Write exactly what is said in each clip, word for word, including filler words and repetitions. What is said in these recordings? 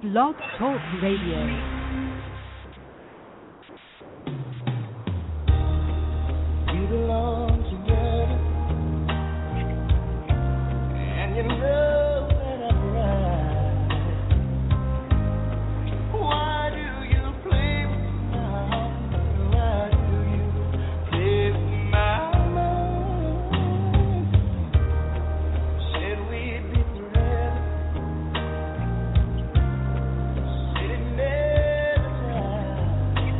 Blog Talk Radio. We belong together, and you know that I'm right. Why do you play with my heart? Why do you play with my mind? Said we'd be forever, said it never died.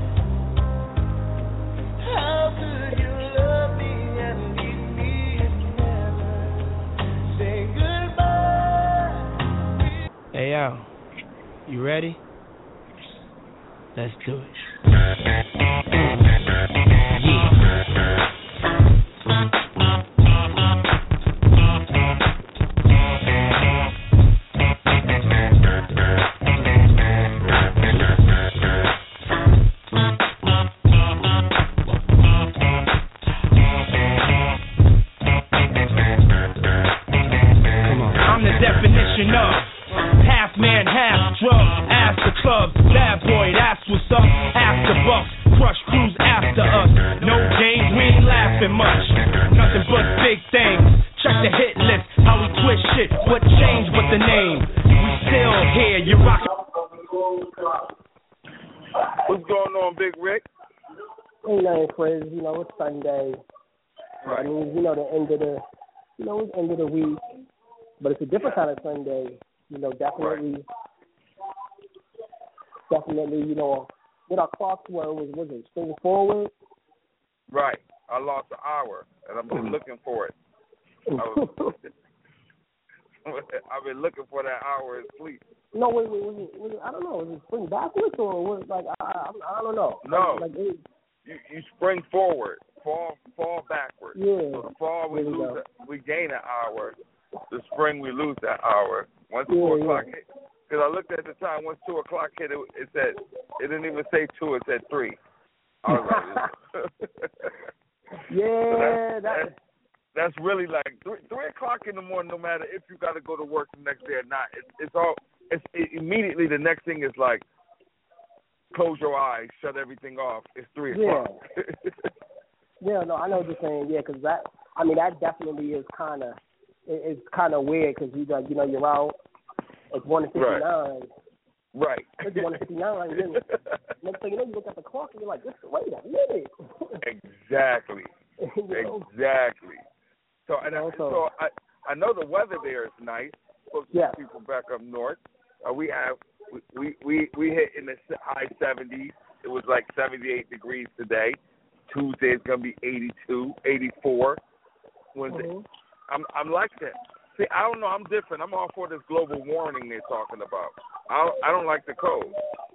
How could you love me and leave me and never say goodbye? Hey, yo, you ready? Let's do it. I'm the definition of half man, half drug. Ask the clubs, bad boy, that's what's up. After bucks, crush crews after us. No games, we ain't laughing much. Nothing but big things. Check the hit list, how we twist shit. What changed but the name? We still here, you rock. What's going on, Big Rick? Ain't nothing, Frizz. You know, it's Sunday. I mean, you know, the end of the, you know, it's end of the week. But it's a different kind of Sunday. You know, definitely, definitely, you know, what our clocks were was, was it spring forward? Right. I lost an hour, and I've been looking for it. I was, I've been looking for that hour of sleep. No, wait, wait, was it, was it, I don't know, was it spring backwards or was it like, I, I, I don't know. No. Like, it, You, you spring forward, fall fall backwards. Yeah. So the fall we There we lose, go. a, we gain an hour. The spring we lose that hour. Once Yeah, four yeah. o'clock hit, because I looked at the time. Once two o'clock hit, it, it said it didn't even say two. It said three. I was like, yeah, so that's, that, that's, that's really like three, three o'clock in the morning. No matter if you got to go to work the next day or not, it, it's all. It's it, immediately the next thing is like close your eyes, shut everything off. It's three Yeah. o'clock. yeah, no, I know what you're saying, yeah, because that, I mean, that definitely is kind of, it, it's kind of weird because you, like, you know, you're out, it's one fifty-nine. Right. It's one fifty-nine, and then next thing you know, you look at the clock and you're like, just wait a minute. Exactly. You know? Exactly. So and I, Also- so I I know the weather there is nice. Most Yeah. people back up north. Uh, we have we, we we hit in the high seventies. It was like seventy-eight degrees today. Tuesday is gonna be eighty-two, eighty-four. Wednesday. Mhm. I'm I'm like that. See, I don't know. I'm different. I'm all for this global warming they're talking about. I don't, I don't like the cold.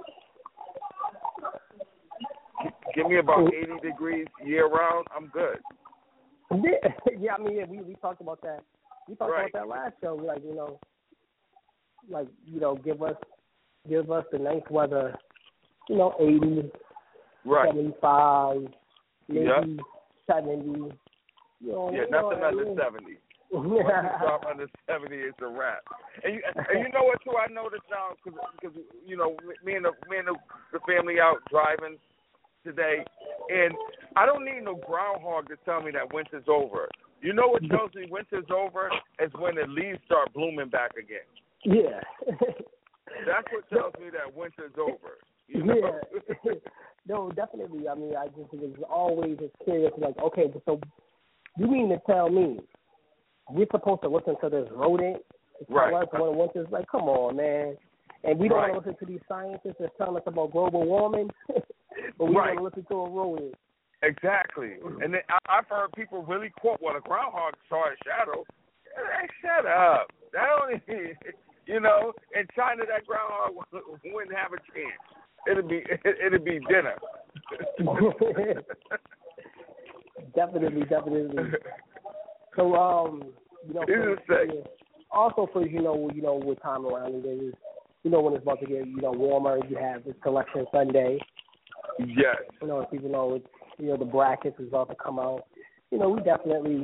G- Give me about eighty degrees year round. I'm good. Yeah, yeah, I mean, yeah, we, we talked about that. We talked Right. about that last show. Like, you know, like, you know, give us, give us the nice weather, you know, eighty, Right. seventy-five, maybe Yeah. seventy. You know, Yeah, you know, nothing under yeah. seventy. Once you drop under seventy, it's a wrap. And you, and you know what, too? I noticed now because you know me and the me and the, the family out driving today, and I don't need no groundhog to tell me that winter's over. You know what tells me winter's over is when the leaves start blooming back again. Yeah. That's what tells me that winter's over. You know? Yeah. No, definitely. I mean, I just was always just curious, like, okay, so you mean to tell me we're supposed to listen to this rodent to tell Right. us when winter's like, come on, man. And we don't Right. want to listen to these scientists that's telling us about global warming, but we Right. want to listen to a rodent. Exactly. And then I, I've heard people really quote, well, a groundhog saw a shadow. Hey, shut up. That don't even, you know, in China, that groundhog wouldn't have a chance. It'd be, it'd be dinner. Definitely, definitely. So, um, you know, This is for, sick. yeah, also for, you know, you know, what time around it is, you know, when it's about to get, you know, warmer, you have this Collection Sunday. Yes. You know, people know it's, you know, the brackets is about to come out. You know, we definitely,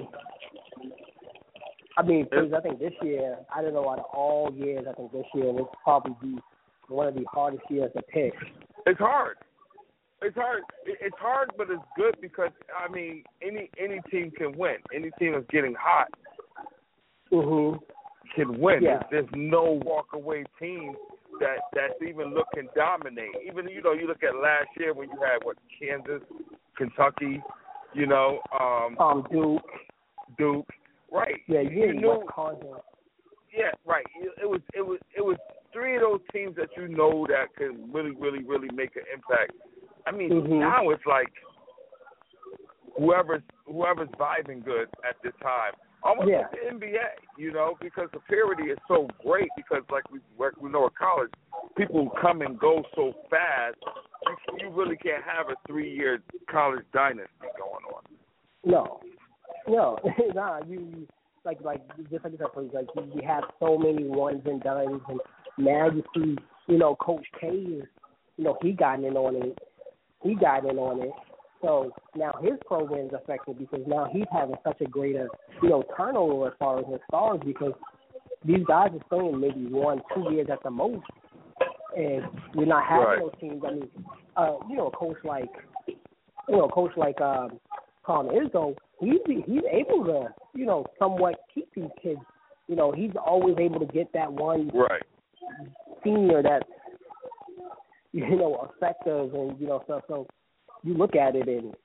I mean, please, I think this year, I don't know, out of all years, I think this year will probably be one of the hardest years to pick. It's hard. It's hard. It's hard, but it's good because I mean, any any team can win. Any team that's getting hot Mhm. can win. Yeah. There's, there's no walk-away team that that's even looking dominate. Even you know, you look at last year when you had what Kansas, Kentucky, you know, um, Um, Duke. Duke, right? Yeah, you, yeah, you knew, Wisconsin. yeah, right. It was it was it was three of those teams that you know that can really, really, really make an impact. I mean, Mhm. now it's like whoever's whoever's vibing good at this time. Almost Yeah. like the N B A, you know, because the parity is so great. Because like we like we know at college, people come and go so fast. You, you really can't have a three-year college dynasty going on. No, no, nah. You like like just like you said, like you, you have so many ones and dones, and now you see, you know, Coach K is, you know, he got in on it. He got in on it. So now his program is affected because now he's having such a greater, you know, turnover as far as his stars because these guys are staying maybe one, two years at the most, and you're not having Right. those teams. I mean, uh, you know, a coach like, you know, a coach like um, Tom Izzo, he's he's able to, you know, somewhat keep these kids. You know, he's always able to get that one Right. senior that's, you know, effective and, you know, stuff. So you look at it and,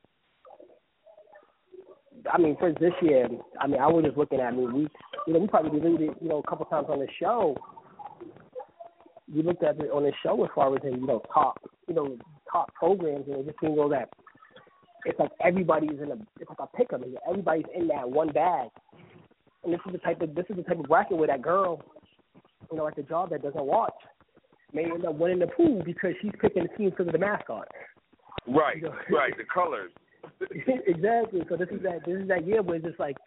I mean, for this year, I mean, I was just looking at, I mean, we, you know, we probably alluded, you know, a couple times on the show. We looked at it on the show as far as, you know, top, you know, top programs, and it just seems like that it's like everybody's in a, it's like a pick 'em. Everybody's in that one bag. And this is the type of, this is the type of bracket where that girl, you know, at the job that doesn't watch may end up winning the pool because she's picking the team because of the mascot. Right. You know? Right. The colors. Exactly. So this is that this is that year where it's just like,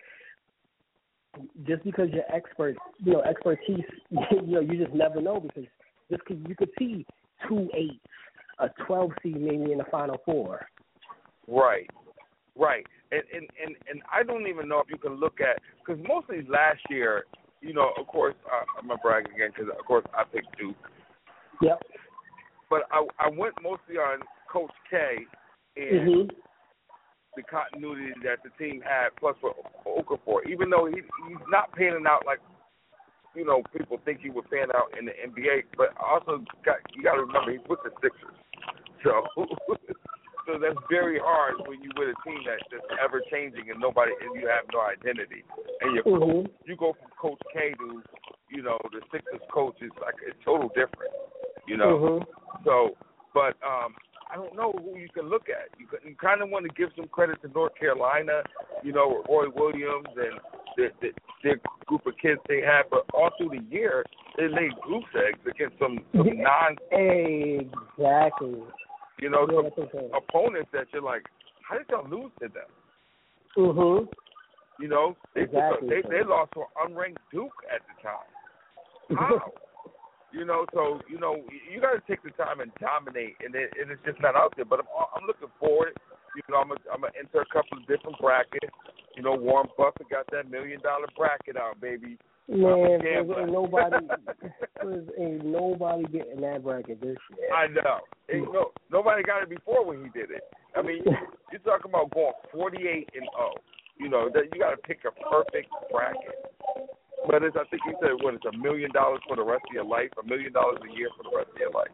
just because you're expert, you know, expertise, you know, you just never know because just cause you could see two eights, a twelve seed maybe in the Final Four. Right. Right. And and and, and I don't even know if you can look at because mostly last year, you know, of course, uh, I'm gonna brag again because of course I picked Duke. Yep. But I I went mostly on Coach K and Mhm. the continuity that the team had, plus for Okafor. Even though he he's not panning out like, you know, people think he would pan out in the N B A, but also got you got to remember he's with the Sixers, so so that's very hard when you with a team that, that's ever changing and nobody and you have no identity, and you Mhm. you go from Coach K to, you know, the Sixers coach is like it's total different, you know. Mhm. So, but um. I don't know who you can look at. You, you kind of want to give some credit to North Carolina, you know, with Roy Williams and the, the, their group of kids they had. But all through the year, they laid goose eggs against some, some non, exactly. you know, Yeah, some that's okay. opponents that you're like, how did y'all lose to them? Mhm. You know, they Exactly. they, they lost to an unranked Duke at the time. How? You know, so, you know, you got to take the time and dominate, and, it, and it's just not out there. But I'm, I'm looking forward. You know, I'm going I'm to enter a couple of different brackets. You know, Warren Buffett got that million-dollar bracket out, baby. Man, there's ain't nobody, there's ain't nobody getting that bracket this year. I know. Ain't no, nobody got it before when he did it. I mean, you're talking about going forty-eight and oh. You know, that you got to pick a perfect bracket. But it's, I think you said, what, it's a million dollars for the rest of your life, a million dollars a year for the rest of your life.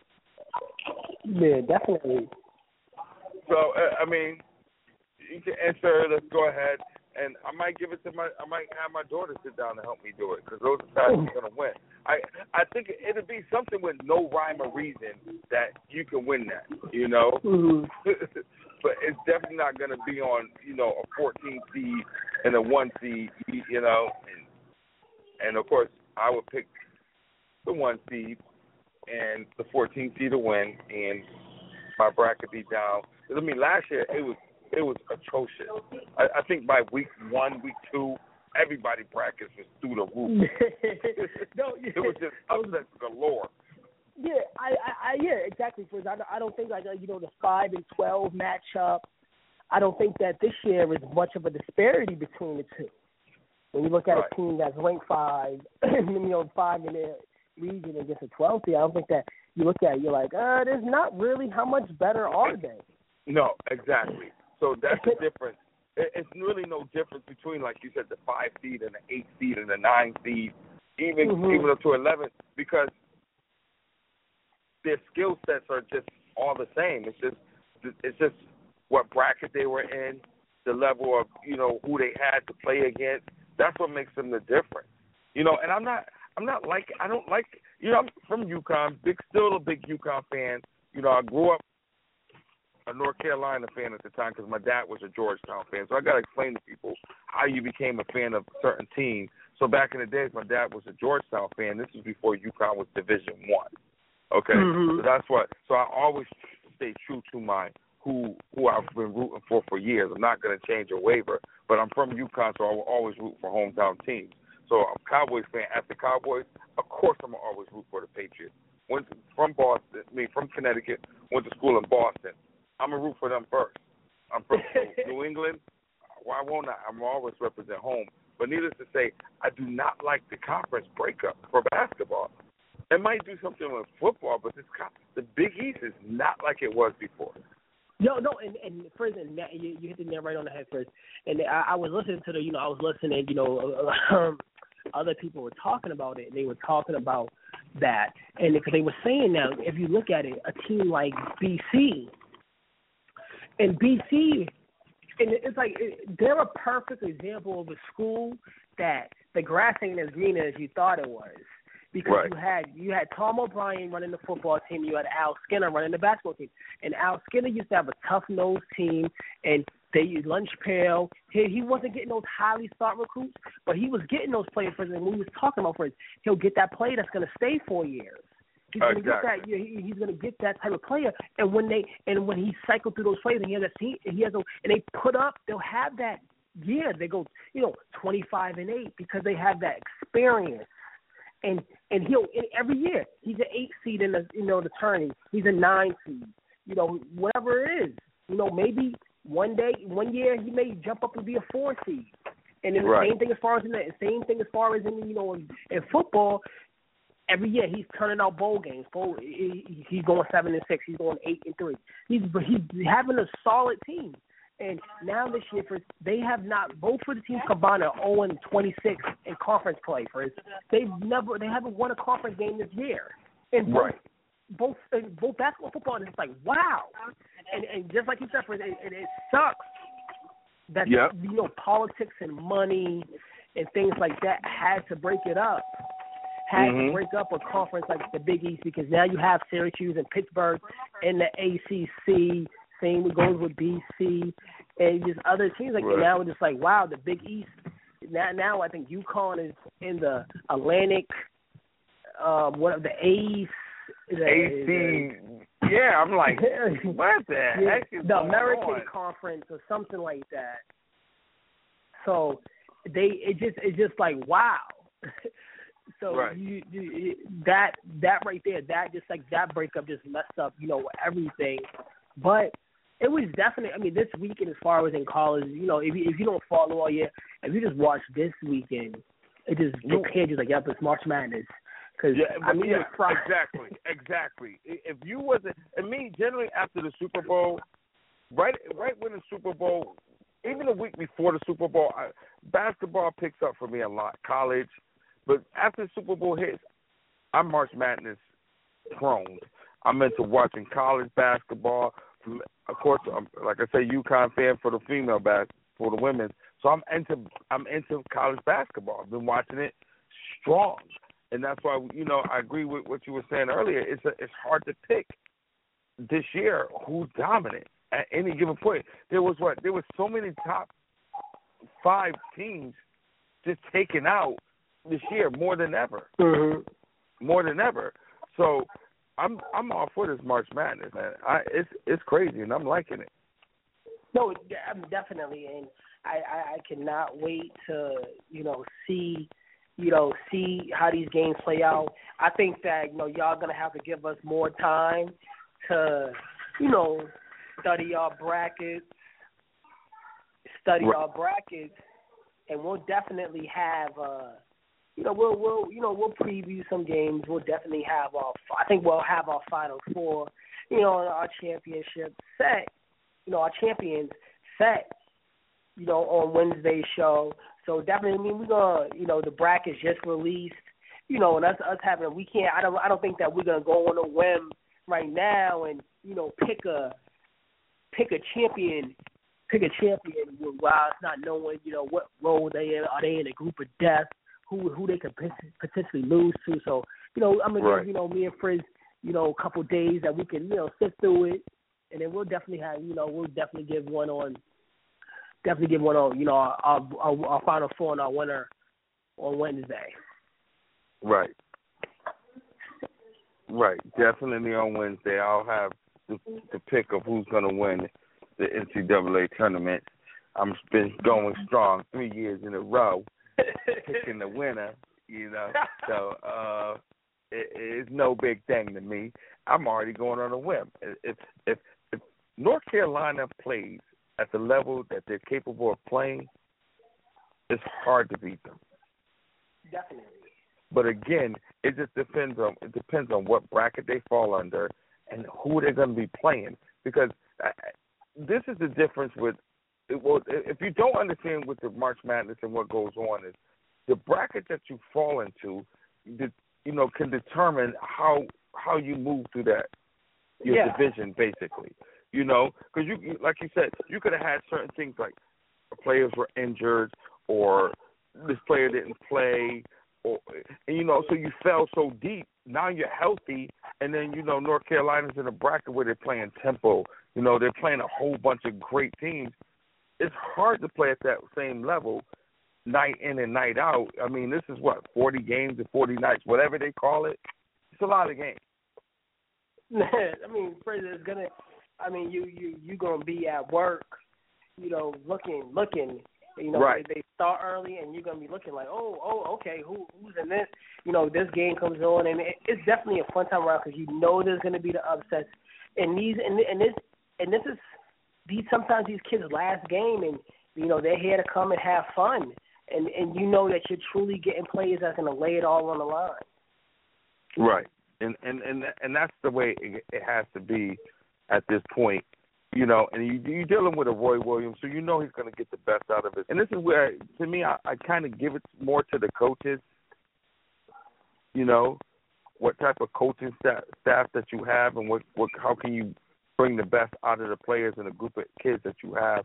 Yeah, definitely. So, uh, I mean, you can answer, let's go ahead. And I might give it to my, I might have my daughter sit down and help me do it because those are times you're going to win. I I think it'll be something with no rhyme or reason that you can win that, you know? Mm-hmm. But it's definitely not going to be on, you know, a fourteen seed and a one seed, you know? And, And, of course, I would pick the one seed and the fourteen seed to win, and my bracket be down. I mean, last year it was it was atrocious. I, I think by week one, week two, everybody brackets was through the roof. No, yeah. It was just upsets galore. Yeah, I, I, I yeah, exactly. For I, I don't think like you know the five and twelve matchup. I don't think that this year is much of a disparity between the two. When you look at right. a team that's ranked five, you know, five in there, region against a twelve seed, I don't think that you look at it, you're like, uh, there's not really how much better are they? No, exactly. So that's the difference. It's really no difference between, like you said, the five seed and the eight seed and the nine seed, even mm-hmm. even up to eleven, because their skill sets are just all the same. It's just it's just what bracket they were in, the level of, you know, who they had to play against. That's what makes them the difference. You know, and I'm not I'm not like I don't like you know, I'm from UConn, big still a big UConn fan. You know, I grew up a North Carolina fan at the time because my dad was a Georgetown fan. So I got to explain to people how you became a fan of certain teams. So back in the days, my dad was a Georgetown fan. This was before UConn was Division One. Okay, mm-hmm. so that's what. So I always stay true to my who who I've been rooting for for years. I'm not going to change or waver. But I'm from UConn, so I will always root for hometown teams. So I'm a Cowboys fan. After Cowboys, of course I'm going to always root for the Patriots. Went to, from Boston, I mean from Connecticut. Went to school in Boston. I'm going to root for them first. I'm from New England. Why won't I? I'm always represent home. But needless to say, I do not like the conference breakup for basketball. It might do something with football, but this the Big East is not like it was before. No, no, and and first, and you, you hit the nail right on the head first. And I, I was listening to the, you know, I was listening, you know, um, other people were talking about it, and they were talking about that, and because they were saying now, if you look at it, a team like B C. And B C, and it's like they're a perfect example of a school that the grass ain't as green as you thought it was, because right. you had you had Tom O'Brien running the football team, you had Al Skinner running the basketball team, and Al Skinner used to have a tough nosed team, and they used lunch pail. He, he wasn't getting those highly sought recruits, but he was getting those players. For instance, when we was talking about, for instance, he'll get that player that's going to stay four years. He's going to get that. He's going to get that type of player, and when they and when he cycled through those plays, and he has a team, he has a, and they put up, they'll have that year. They go, you know, twenty-five and eight because they have that experience, and and he'll and every year he's an eight seed in the you know the tourney. He's a nine seed, you know, whatever it is. You know, maybe one day, one year he may jump up and be a four seed, and then the right. same thing as far as in the same thing as far as in you know in, in football. Every year he's turning out bowl games. Bowl, he, he's going seven and six. He's going eight and three. He's he's having a solid team. And now this year, for they have not both for the teams combined are zero and twenty-six in conference play. For they've never they haven't won a conference game this year. And both, right. both both basketball, football, and it's like wow. And and just like you said, for it, it, it sucks that yep. you know politics and money and things like that had to break it up. Had mm-hmm. to break up a conference like the Big East because now you have Syracuse and Pittsburgh and the A C C. Same goes with B C and just other teams. Like right. now, it's just like wow, the Big East. Now, now I think UConn is in the Atlantic. Um, what of the A's? A C. Yeah, I'm like, what the yeah, heck is the going American on? Conference or something like that. So they it just it's just like wow. So right. you, you that that right there, that just like that breakup just messed up, you know, everything. But it was definitely. I mean, this weekend, as far as in college, you know, if you, if you don't follow all year, if you just watch this weekend, it just your head just like, yep, it's March Madness. Cause yeah, I mean, yeah, it's exactly, exactly. If you wasn't, and me generally after the Super Bowl, right, right when the Super Bowl, even a week before the Super Bowl, I, basketball picks up for me a lot. College. But after the Super Bowl hits, I'm March Madness prone. I'm into watching college basketball. Of course, I'm, like I say, UConn fan for the female bas for the women. So I'm into I'm into college basketball. I've been watching it strong, and that's why you know I agree with what you were saying earlier. It's a, it's hard to pick this year who's dominant at any given point. There was what there was so many top five teams just taken out this year more than ever, mm-hmm. more than ever. So I'm I'm all for this March Madness, man. I it's it's crazy, and I'm liking it. No, I'm definitely, and I, I, I cannot wait to you know see you know see how these games play out. I think that you know y'all gonna have to give us more time to you know study our brackets, study right. our brackets, and we'll definitely have. Uh, you know, we'll we'll you know we'll preview some games. We'll definitely have our. I think we'll have our final four. You know, our championship set. You know, our champions set. You know, on Wednesday's show. So definitely, I mean, we're gonna. You know, the bracket's just released. You know, and us us having we can't. I don't. I don't think that we're gonna go on a whim right now and you know pick a pick a champion. Pick a champion while it's not knowing, you know, what role they in. Are they in a group of death? Who who they could potentially lose to? So, you know, I'm gonna right. give, you know, me and Frizz, you know, a couple of days that we can, you know, sit through it, and then we'll definitely have, you know, we'll definitely give one on, definitely give one on, you know, our our, our final four and our winner on Wednesday. Right. Right. Definitely on Wednesday, I'll have the, the pick of who's gonna win the N C double A tournament. I'm been going strong three years in a row, picking the winner. You know, so uh, it, it's no big thing to me. I'm already going on a whim. If if if North Carolina plays at the level that they're capable of playing, it's hard to beat them. Definitely. But again, it just depends on it depends on what bracket they fall under and who they're going to be playing because. I, This is the difference with, well, if you don't understand what the March Madness and what goes on is, the bracket that you fall into, you know, can determine how how you move through that your yeah. division, basically. You know, because you, like you said, you could have had certain things like players were injured or this player didn't play, or and you know, so you fell so deep. Now you're healthy, and then you know North Carolina's in a bracket where they're playing tempo. You know, they're playing a whole bunch of great teams. It's hard to play at that same level night in and night out. I mean, this is what, forty games and forty nights, whatever they call it. It's a lot of games. I mean, Fraser is gonna. I mean, you you you gonna be at work, you know, looking looking. You know, right. they, they start early, and you're gonna be looking like, oh, oh, okay, who who's in this? You know, this game comes on, and it, it's definitely a fun time around because you know there's gonna be the upsets, and these and and this and this is these sometimes these kids' last game, and you know they're here to come and have fun, and and you know that you're truly getting players that's gonna lay it all on the line. Right, and and and and that's the way it, it has to be at this point. You know, and you, you're dealing with a Roy Williams, so you know he's going to get the best out of it. And this is where, to me, I, I kind of give it more to the coaches. You know, what type of coaching staff, staff that you have, and what, what how can you bring the best out of the players and the group of kids that you have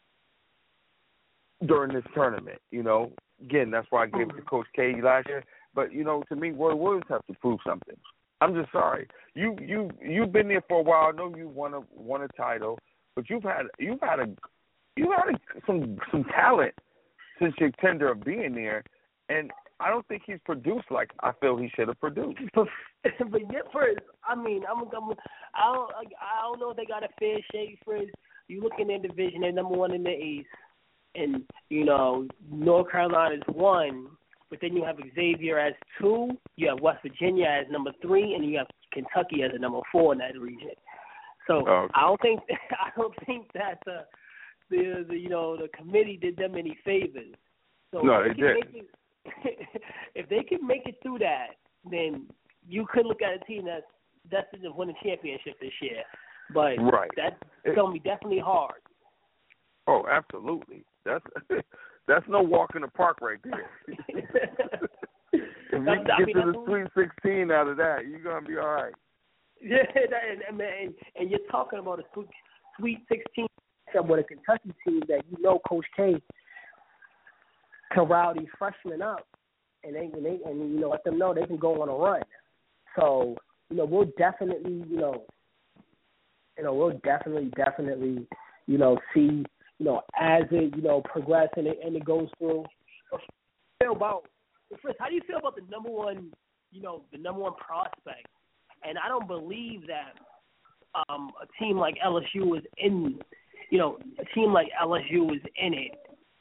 during this tournament. You know, again, that's why I gave it to Coach K last year. But you know, to me, Roy Williams has to prove something. I'm just sorry. You you you've been there for a while. I know you won a won a title, but you've had you've had a you had a, some some talent since your tender of being there, and I don't think he's produced like I feel he should have produced. but yet, first, I mean, I'm, I'm I don't I don't know if they got a fair shake. First, you look in their division, they're number one in the East, and you know North Carolina's one. But then you have Xavier as two, you have West Virginia as number three, and you have Kentucky as a number four in that region. So oh, okay. I don't think I don't think that the, the the you know the committee did them any favors. So no, if they they did. If they can make it through that, then you could look at a team that's destined to win a championship this year. But right. that's it, going to be definitely hard. Oh, absolutely. That's that's no walk in the park right there. If you can get I mean, to the Sweet sixteen out of that, you're gonna be all right. Yeah, and, and, and you're talking about a Sweet sixteen with a Kentucky team that you know Coach K can rile these freshmen up, and they and they and you know let them know they can go on a run. So you know we'll definitely you know you know we'll definitely definitely you know see. You know, as it, you know, progresses and it, and it goes through. How do you feel about, Chris, how do you feel about the number one, you know, the number one prospect? And I don't believe that um, a team like L S U is in, you know, a team like L S U is in it.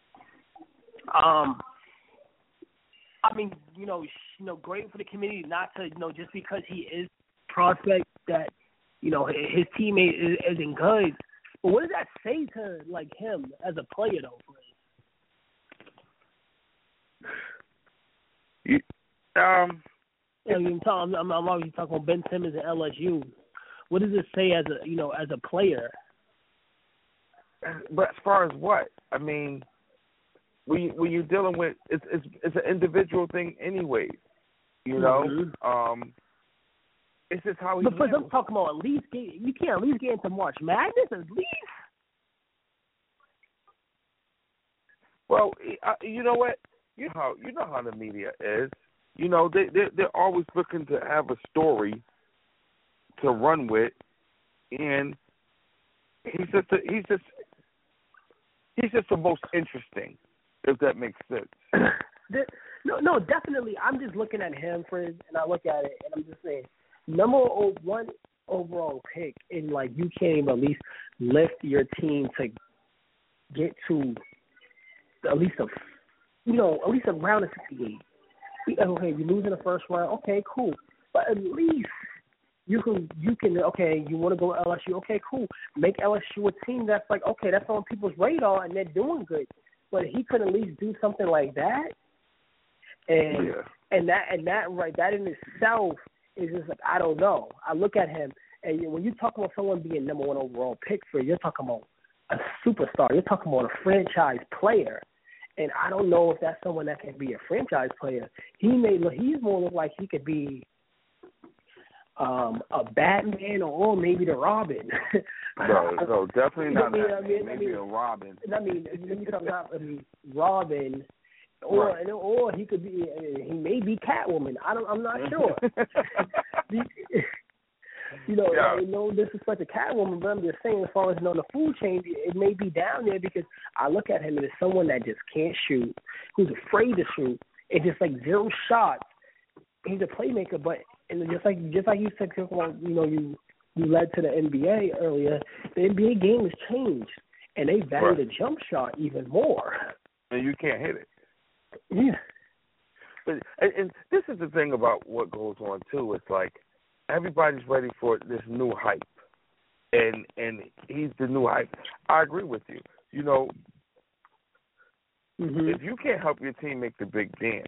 Um, I mean, you know, you know, great for the community not to, you know, just because he is a prospect that, you know, his teammate is, isn't good. But what does that say to, like, him as a player, though, You, um, I mean, I'm, I'm, I'm always talking about Ben Simmons and L S U. What does it say as a you know as a player? But as far as what? I mean, when you, when you're dealing with it's it's it's an individual thing anyway. You know, mm-hmm. um, it's just how he. But first, handles. I'm talking about at least get you can't at least get into March Madness at least. Well, uh, you know what? You know how you know how the media is. You know, they they they're always looking to have a story to run with, and he's just a, he's just he's just the most interesting, if that makes sense. no, no, definitely. I'm just looking at him for, and I look at it, and I'm just saying, number one overall pick, and like you can't even at least lift your team to get to at least a, you know, at least a round of sixty-eight. Okay, you lose in the first round. Okay, cool. But at least you can, you can. Okay, you want to go to L S U. Okay, cool. Make L S U a team that's like, okay, that's on people's radar and they're doing good. But he could at least do something like that. And yeah. and that and that right, that in itself is just like, I don't know. I look at him, and when you talk about someone being number one overall pick for, you're talking about a superstar. You're talking about a franchise player. And I don't know if that's someone that can be a franchise player. He may look, he's more look like he could be um, a Batman or maybe the Robin. no, no, definitely not. I mean, I mean, maybe I mean, a Robin. I mean, let me talk about I mean, Robin, or right. or he could be he may be Catwoman. I don't. I'm not sure. You know, yeah. I no disrespect to Catwoman, but I'm just saying, as far as you know, the food chain, it may be down there because I look at him and it's someone that just can't shoot, who's afraid to shoot, and just like zero shots. He's a playmaker, but and just like just like you said, you know, you you led to the N B A earlier. The N B A game has changed, and they value right. the jump shot even more. And you can't hit it. Yeah. But and, and this is the thing about what goes on too. It's like everybody's ready for this new hype, and and he's the new hype. I agree with you. You know, mm-hmm. if you can't help your team make the big dance,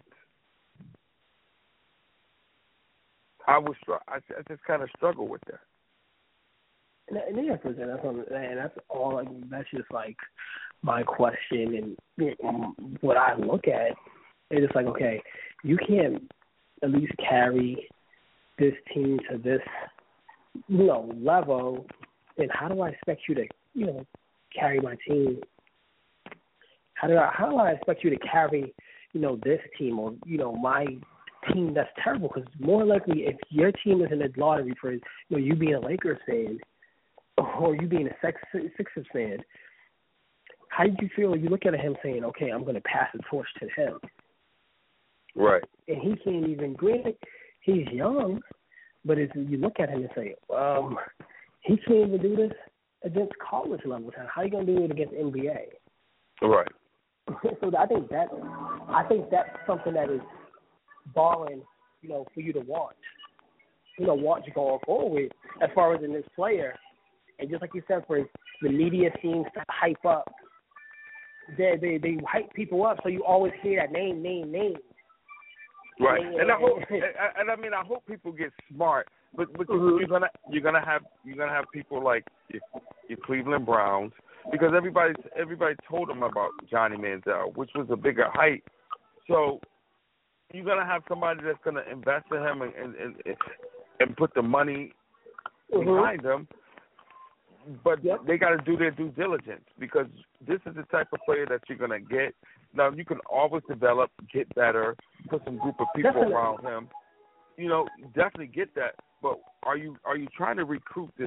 I was I, I just kind of struggle with that. And, and yeah, for that's what, and that's all. Like, that's just like my question, and you know, what I look at is just like, okay, you can't at least carry this team to this, you know, level, then how do I expect you to, you know, carry my team? How do I, how do I expect you to carry, you know, this team or, you know, my team that's terrible? Because more likely, if your team is in the lottery for, you know, you being a Lakers fan or you being a Sixers fan, how did you feel when you look at him saying, okay, I'm going to pass the torch to him? Right. And he can't even, granted, he's young, but if you look at him and say, um, he can't even do this against college level talent. How are you going to do it against N B A? Right. So I think that I think that's something that is barring, you know, for you to watch. You know, watch going forward as far as in this player. And just like you said, for the media seems to hype up. They they they hype people up, so you always hear that name, name, name. Right, and I hope, and, and I mean, I hope people get smart, but, but mm-hmm. you're gonna you're gonna have you're gonna have people like your, your Cleveland Browns, because everybody everybody told them about Johnny Manziel, which was a bigger hype. So you're gonna have somebody that's gonna invest in him and and and, and put the money mm-hmm. behind him. But yep. they got to do their due diligence, because this is the type of player that you're going to get. Now, you can always develop, get better, put some group of people definitely. around him. You know, definitely get that. But are you are you trying to recruit this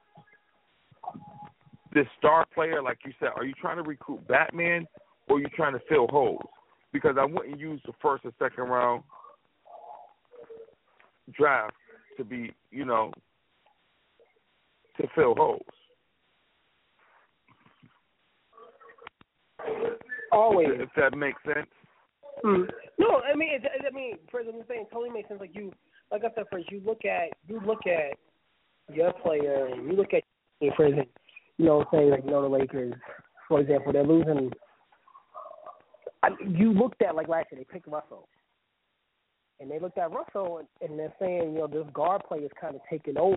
this star player, like you said? Are you trying to recruit Batman, or are you trying to fill holes? Because I wouldn't use the first or second round draft to be, you know, to fill holes. Always, if that makes sense. Mm. No, I mean, it, I mean, for I'm saying, totally makes sense. Like you, like I said, first you look at you look at your player, and you look at, for example, you know, saying like you know the Lakers, for example, they're losing. I, you looked at like last year, they picked Russell. and they looked at Russell and, and they're saying, you know, this guard play is kind of taking over.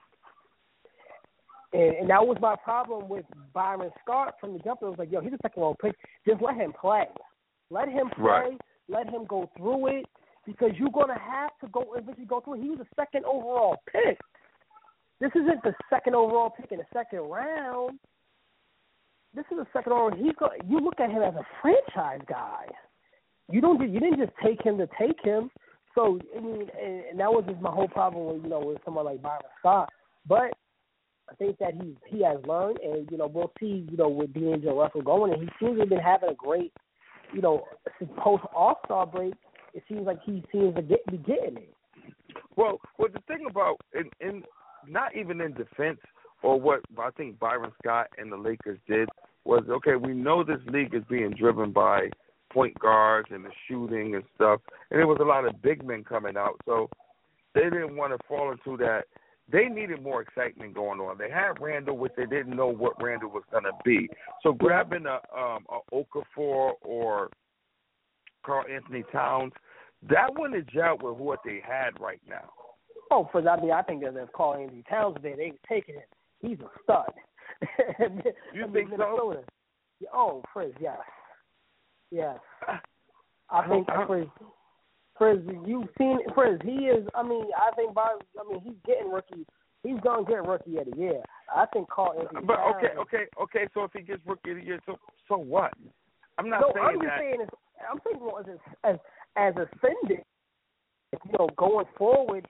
And, and that was my problem with Byron Scott from the jump. It was like, yo, he's a second round pick. Just let him play. Let him play. Right. Let him go through it because you're going to have to go eventually go through it. He was a second overall pick. This isn't the second overall pick in the second round. This is a second overall. He's go, you look at him as a franchise guy. You don't. You didn't just take him to take him. So I mean, and, and that was just my whole problem with you know with someone like Byron Scott. But I think that he he has learned, and you know we'll see you know with D'Angelo Russell going, and he seems to have been having a great you know post All Star break. It seems like he seems to get be getting it. Well, well, the thing about in, in not even in defense or what I think Byron Scott and the Lakers did was okay. We know this league is being driven by point guards and the shooting and stuff, and there was a lot of big men coming out, so they didn't want to fall into that. They needed more excitement going on. They had Randall, which they didn't know what Randall was going to be. So grabbing a, um, a Okafor or Karl Anthony Towns, that wouldn't gel with what they had right now. Oh, for I mean, I think that if Karl Anthony Towns was there, they were taking him. He's a stud. You I mean, think Minnesota. so? Oh, Frizz, yes. Yes. I think Frizz, Frizz, you've seen Frizz. He is, I mean, I think by, I mean, he's getting rookie. He's going to get rookie of the year. I think Karl Anthony But Towns. okay, okay, okay. So if he gets rookie of the year, so so what? I'm not no, saying I'm just that. saying, it's, I'm saying well, as as as ascendant, you know, going forward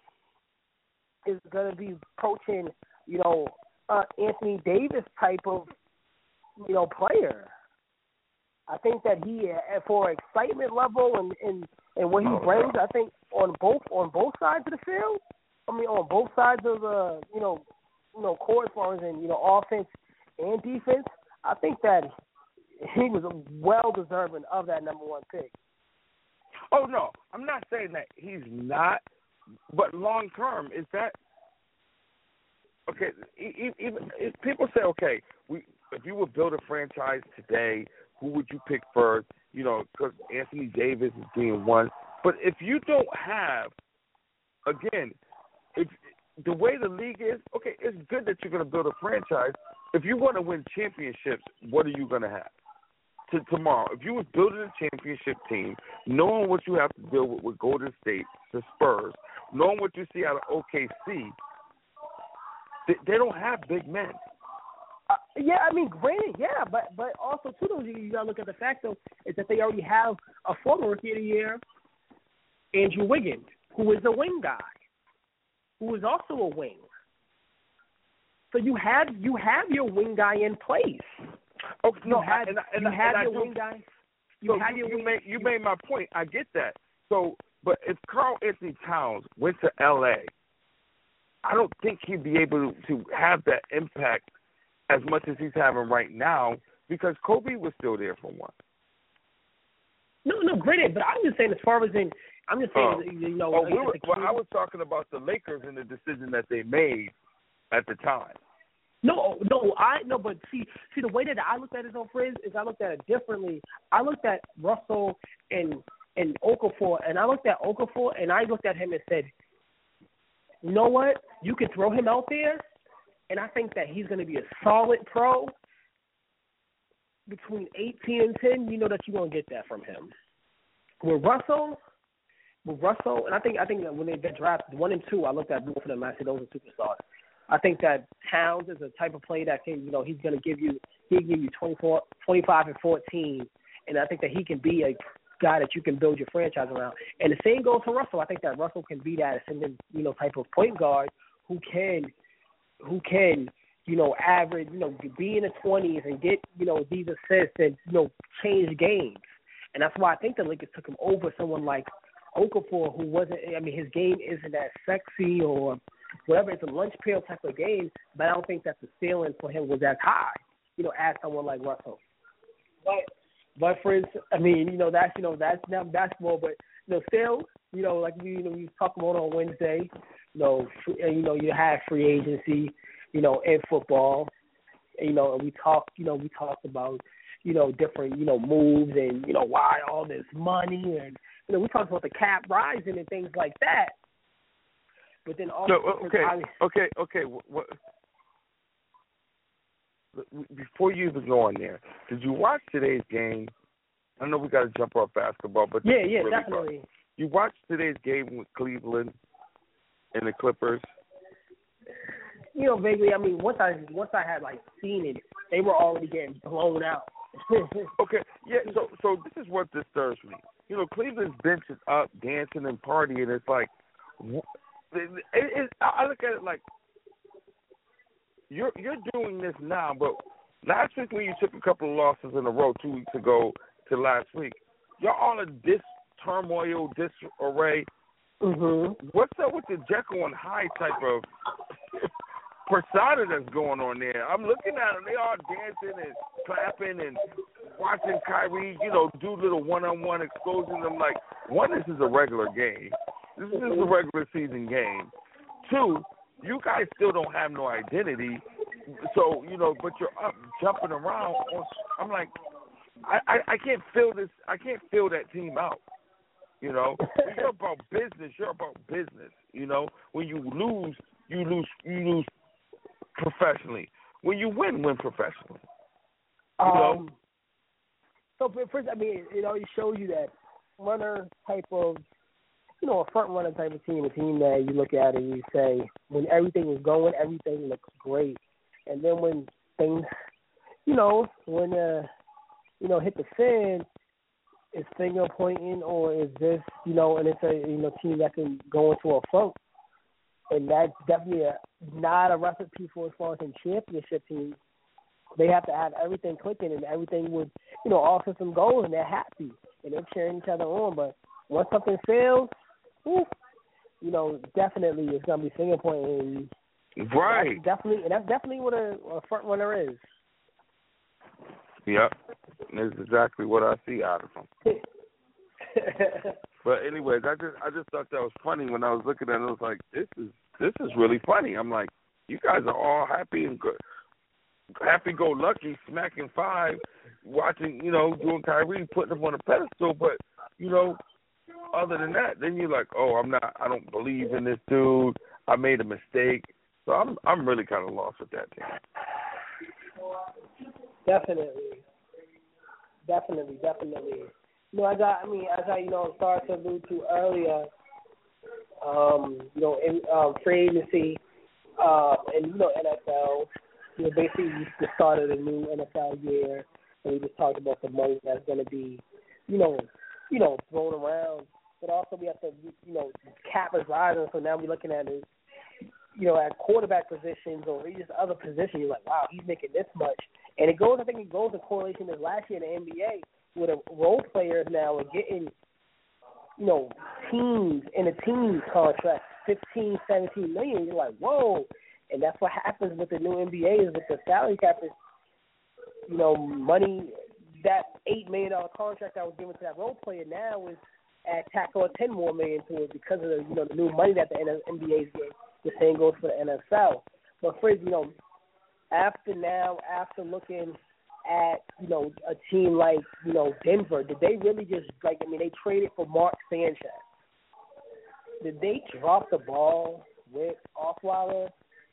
is going to be approaching, you know, uh, Anthony Davis type of, you know, player. I think that he, uh, for excitement level and, and, and what he oh, brings, no. I think on both on both sides of the field. I mean, on both sides of the you know, you know, court as far as in you know offense and defense. I think that he was well deserving of that number one pick. Oh no, I'm not saying that he's not, but long term is that okay? Even if people say, okay, we if you would build a franchise today, who would you pick first? You know, because Anthony Davis is being one. But if you don't have, again, if the way the league is, okay, it's good that you're going to build a franchise. If you want to win championships, what are you going to have? To tomorrow, if you was building a championship team, knowing what you have to deal with with Golden State, the Spurs, knowing what you see out of O K C, they, they don't have big men. Uh, yeah, I mean, granted, yeah, but but also too, though, you, you got to look at the fact though is that they already have a former rookie of the year, Andrew Wiggins, who is a wing guy, who is also a wing. So you have you have your wing guy in place. Oh no, you had, and, and, you and, had and your I do, wing guy. You so had you, your you wing, made you made my point. I get that. So, but if Karl Anthony Towns went to L A, I don't think he'd be able to have that impact as much as he's having right now because Kobe was still there for one. No, no, granted, but I'm just saying as far as in, I'm just saying, Oh. you know. Oh, like, we were, the well, I was talking about the Lakers and the decision that they made at the time. No, no, I no, but see, see the way that I looked at it, though, Frizz, is I looked at it differently. I looked at Russell and and Okafor, and I looked at Okafor, and I looked at him and said, you know what? You can throw him out there, and I think that he's going to be a solid pro. Between eighteen and ten, you know that you're going to get that from him. With Russell, with Russell, and I think I think that when they get drafted, one and two, I looked at both of them. I said those are superstars. I think that Towns is a type of play that can, you know, he's going to give you, he can give you twenty-four, twenty-five and fourteen, and I think that he can be a guy that you can build your franchise around. And the same goes for Russell. I think that Russell can be that ascendant, you know, type of point guard who can, who can, you know, average, you know, be in the twenties and get, you know, these assists and, you know, change games. And that's why I think the Lakers took him over someone like Okafor, who wasn't, I mean, his game isn't as sexy or whatever. It's a lunch pail type of game, but I don't think that the ceiling for him was as high, you know, as someone like Russell. But, but for instance, I mean, you know, that's, you know, that's not basketball, but, you know, still, you know, like we, you know, we talked about on Wednesday, you know, and, you know, you have free agency, you know, in football, and, you know, and we talked, you know, we talked about, you know, different, you know, moves and, you know, why all this money and, you know, we talked about the cap rising and things like that. But then also, so, okay, I, okay, okay. What, before you even go on there, did you watch today's game? I know we got to jump off basketball, but yeah, yeah, really definitely. Fun. You watched today's game with Cleveland and the Clippers. You know, vaguely. I mean, once I once I had like seen it, they were already getting blown out. Okay, yeah. So, so this is what disturbs me. You know, Cleveland's bench is up, dancing and partying. It's like, it, it, I look at it like you're you're doing this now, but last week when you took a couple of losses in a row, two weeks ago to last week, y'all all in this turmoil, disarray. Mm-hmm. What's up with the Jekyll and Hyde type of persona that's going on there? I'm looking at them; they all dancing and clapping and watching Kyrie, you know, do little one-on-one, exposing them. Like, one, this is a regular game. This is a regular season game. Two, you guys still don't have no identity. So, you know, but you're up jumping around. I'm like, I, I, I can't feel this. I can't feel that team out. You know, when you're about business, you're about business. You know, when you lose, you lose, you lose professionally. When you win, win professionally. You know? Um, so first, I mean, it always shows you that runner type of, you know, a front runner type of team, a team that you look at and you say, when everything is going, everything looks great, and then when things, you know, when uh, you know, hit the fan, is finger pointing, or is this, you know, and it's a, you know, team that can go into a funk, and that's definitely a, not a recipe for as far as in championship teams. They have to have everything clicking and everything with, you know, all system goes, and they're happy and they're cheering each other on. But once something fails, whew, you know, definitely it's gonna be finger pointing. Right. That's definitely, and that's definitely what a, a front runner is. Yep, that's exactly what I see out of them. But anyways, I just I just thought that was funny when I was looking at it. I was like, this is this is really funny. I'm like, you guys are all happy and good, happy go lucky, smacking five, watching, you know, doing Kyrie, putting him on a pedestal. But you know, other than that, then you're like, oh, I'm not, I don't believe in this dude. I made a mistake. So I'm I'm really kind of lost with that team. Definitely, definitely, definitely. You know, as I, I mean, as I, you know, started to allude to earlier, um, you know, in um, free agency, uh, and you know, N F L, you know, basically the start of the new N F L year, and we just talked about the money that's going to be, you know, you know, thrown around, but also we have to, you know, cap is rising, so now we're looking at it, you know, at quarterback positions or just other positions. You're like, wow, he's making this much. And it goes, I think it goes in correlation with last year in the N B A, where the role players now are getting, you know, teams in a team contract, fifteen, seventeen million. You're like, whoa. And that's what happens with the new N B A is with the salary cap is, you know, money, that eight million dollars contract that was given to that role player now is at tack on ten more million to it because of the, you know, the new money that the N B A is getting. The same goes for the N F L. But Frizz, you know, after now, after looking at, you know, a team like, you know, Denver, did they really just, like, I mean, they traded for Mark Sanchez. Did they drop the ball with Osweiler?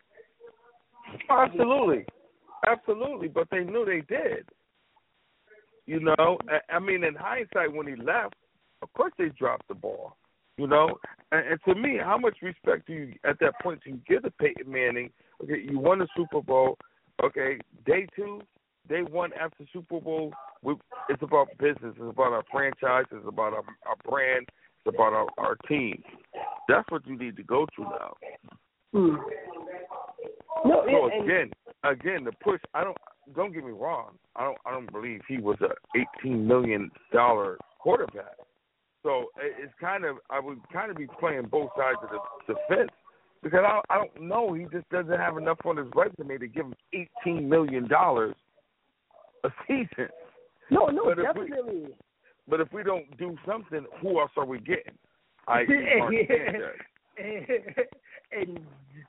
Absolutely. Absolutely. But they knew they did. You know, I mean, in hindsight, when he left, of course they dropped the ball. You know, and, and to me, how much respect do you, at that point, do you give to Peyton Manning? Okay, you won the Super Bowl. Okay, day two, day one after Super Bowl, we, it's about business. It's about our franchise. It's about our, our brand. It's about our, our team. That's what you need to go to now. Hmm. No, so and, again, again, the push. I don't. Don't get me wrong. I don't. I don't believe he was a eighteen million dollar quarterback. So it's kind of, I would kind of be playing both sides of the, the fence because I, I don't know. He just doesn't have enough on his resume to give him eighteen million dollars a season. No, no, but definitely. If we, but if we don't do something, who else are we getting? I and, and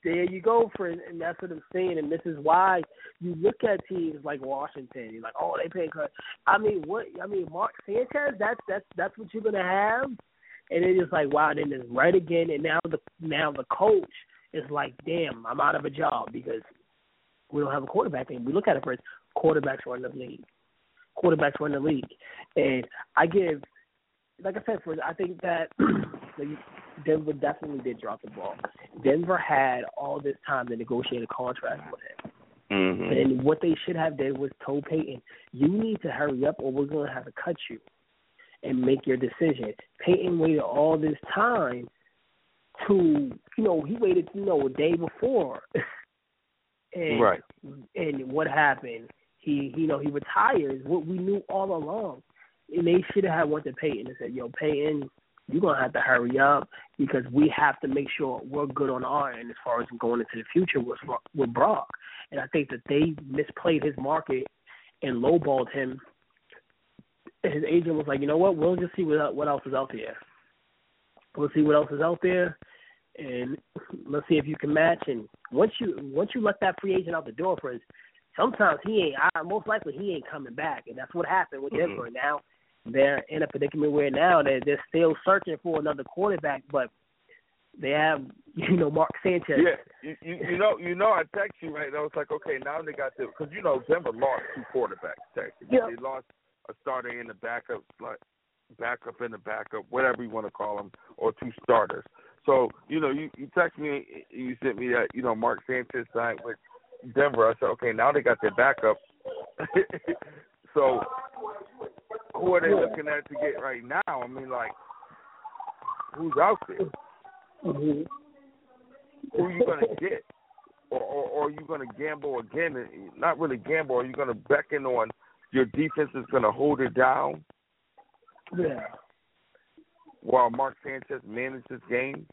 there you go, friend, and that's what I'm saying. And this is why you look at teams like Washington. You're like, oh, they paying cut. I mean, what? I mean, Mark Sanchez. That's that's that's what you're gonna have. And it's just like, wow. Then it's right again. And now the now the coach is like, damn, I'm out of a job because we don't have a quarterback. And we look at it first. Quarterbacks run the league. Quarterbacks run the league. And I give, like I said, for I think that Denver definitely did drop the ball. Denver had all this time to negotiate a contract with him. Mm-hmm. And what they should have done was told Peyton, you need to hurry up or we're going to have to cut you and make your decision. Peyton waited all this time to, you know, he waited, you know, a day before. and, right. And what happened? He, you know, he retires. What we knew all along. And they should have went to Peyton and said, yo, Peyton, you're going to have to hurry up because we have to make sure we're good on our end as far as going into the future with, with Brock. And I think that they misplayed his market and lowballed him. And his agent was like, you know what, we'll just see what, what else is out there. We'll see what else is out there, and let's see if you can match. And once you once you let that free agent out the door, for us, sometimes he ain't, I, most likely he ain't coming back. And that's what happened with Denver. Mm-hmm. Now they're in a predicament where now they're, they're still searching for another quarterback, but they have, you know, Mark Sanchez. Yeah, you, you, you know, you know, I text you right now. It's like, okay, now they got the, because you know Denver lost two quarterbacks. Texas. Yeah. They lost a starter in the backup, like backup in the backup, whatever you want to call them, or two starters. So you know, you, you text me, you sent me that, you know, Mark Sanchez signed with Denver. I said, okay, now they got their backup. So who are they looking at to get right now? I mean, like, who's out there? Mm-hmm. Who are you going to get? Or, or, or are you going to gamble again? Not really gamble. Are you going to beckon on your defense is going to hold it down? Yeah. While Mark Sanchez manages games?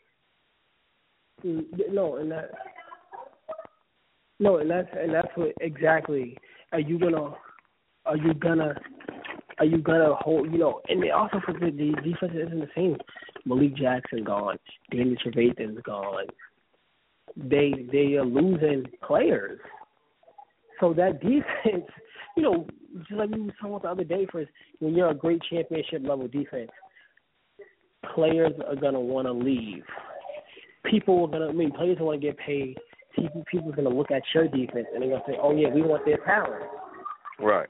No, and that, no, and that's and that's what exactly. Are you gonna? Are you gonna? Are you gonna hold? You know, and they also for the defense isn't the same. Malik Jackson gone. Danny Trevathan's gone. They they are losing players. So that defense, you know, just like we were talking about the other day, for when you're a great championship level defense, players are gonna want to leave. People are gonna, I mean, players want to get paid. People, people are gonna look at your defense and they're gonna say, "Oh yeah, we want their talent." Right.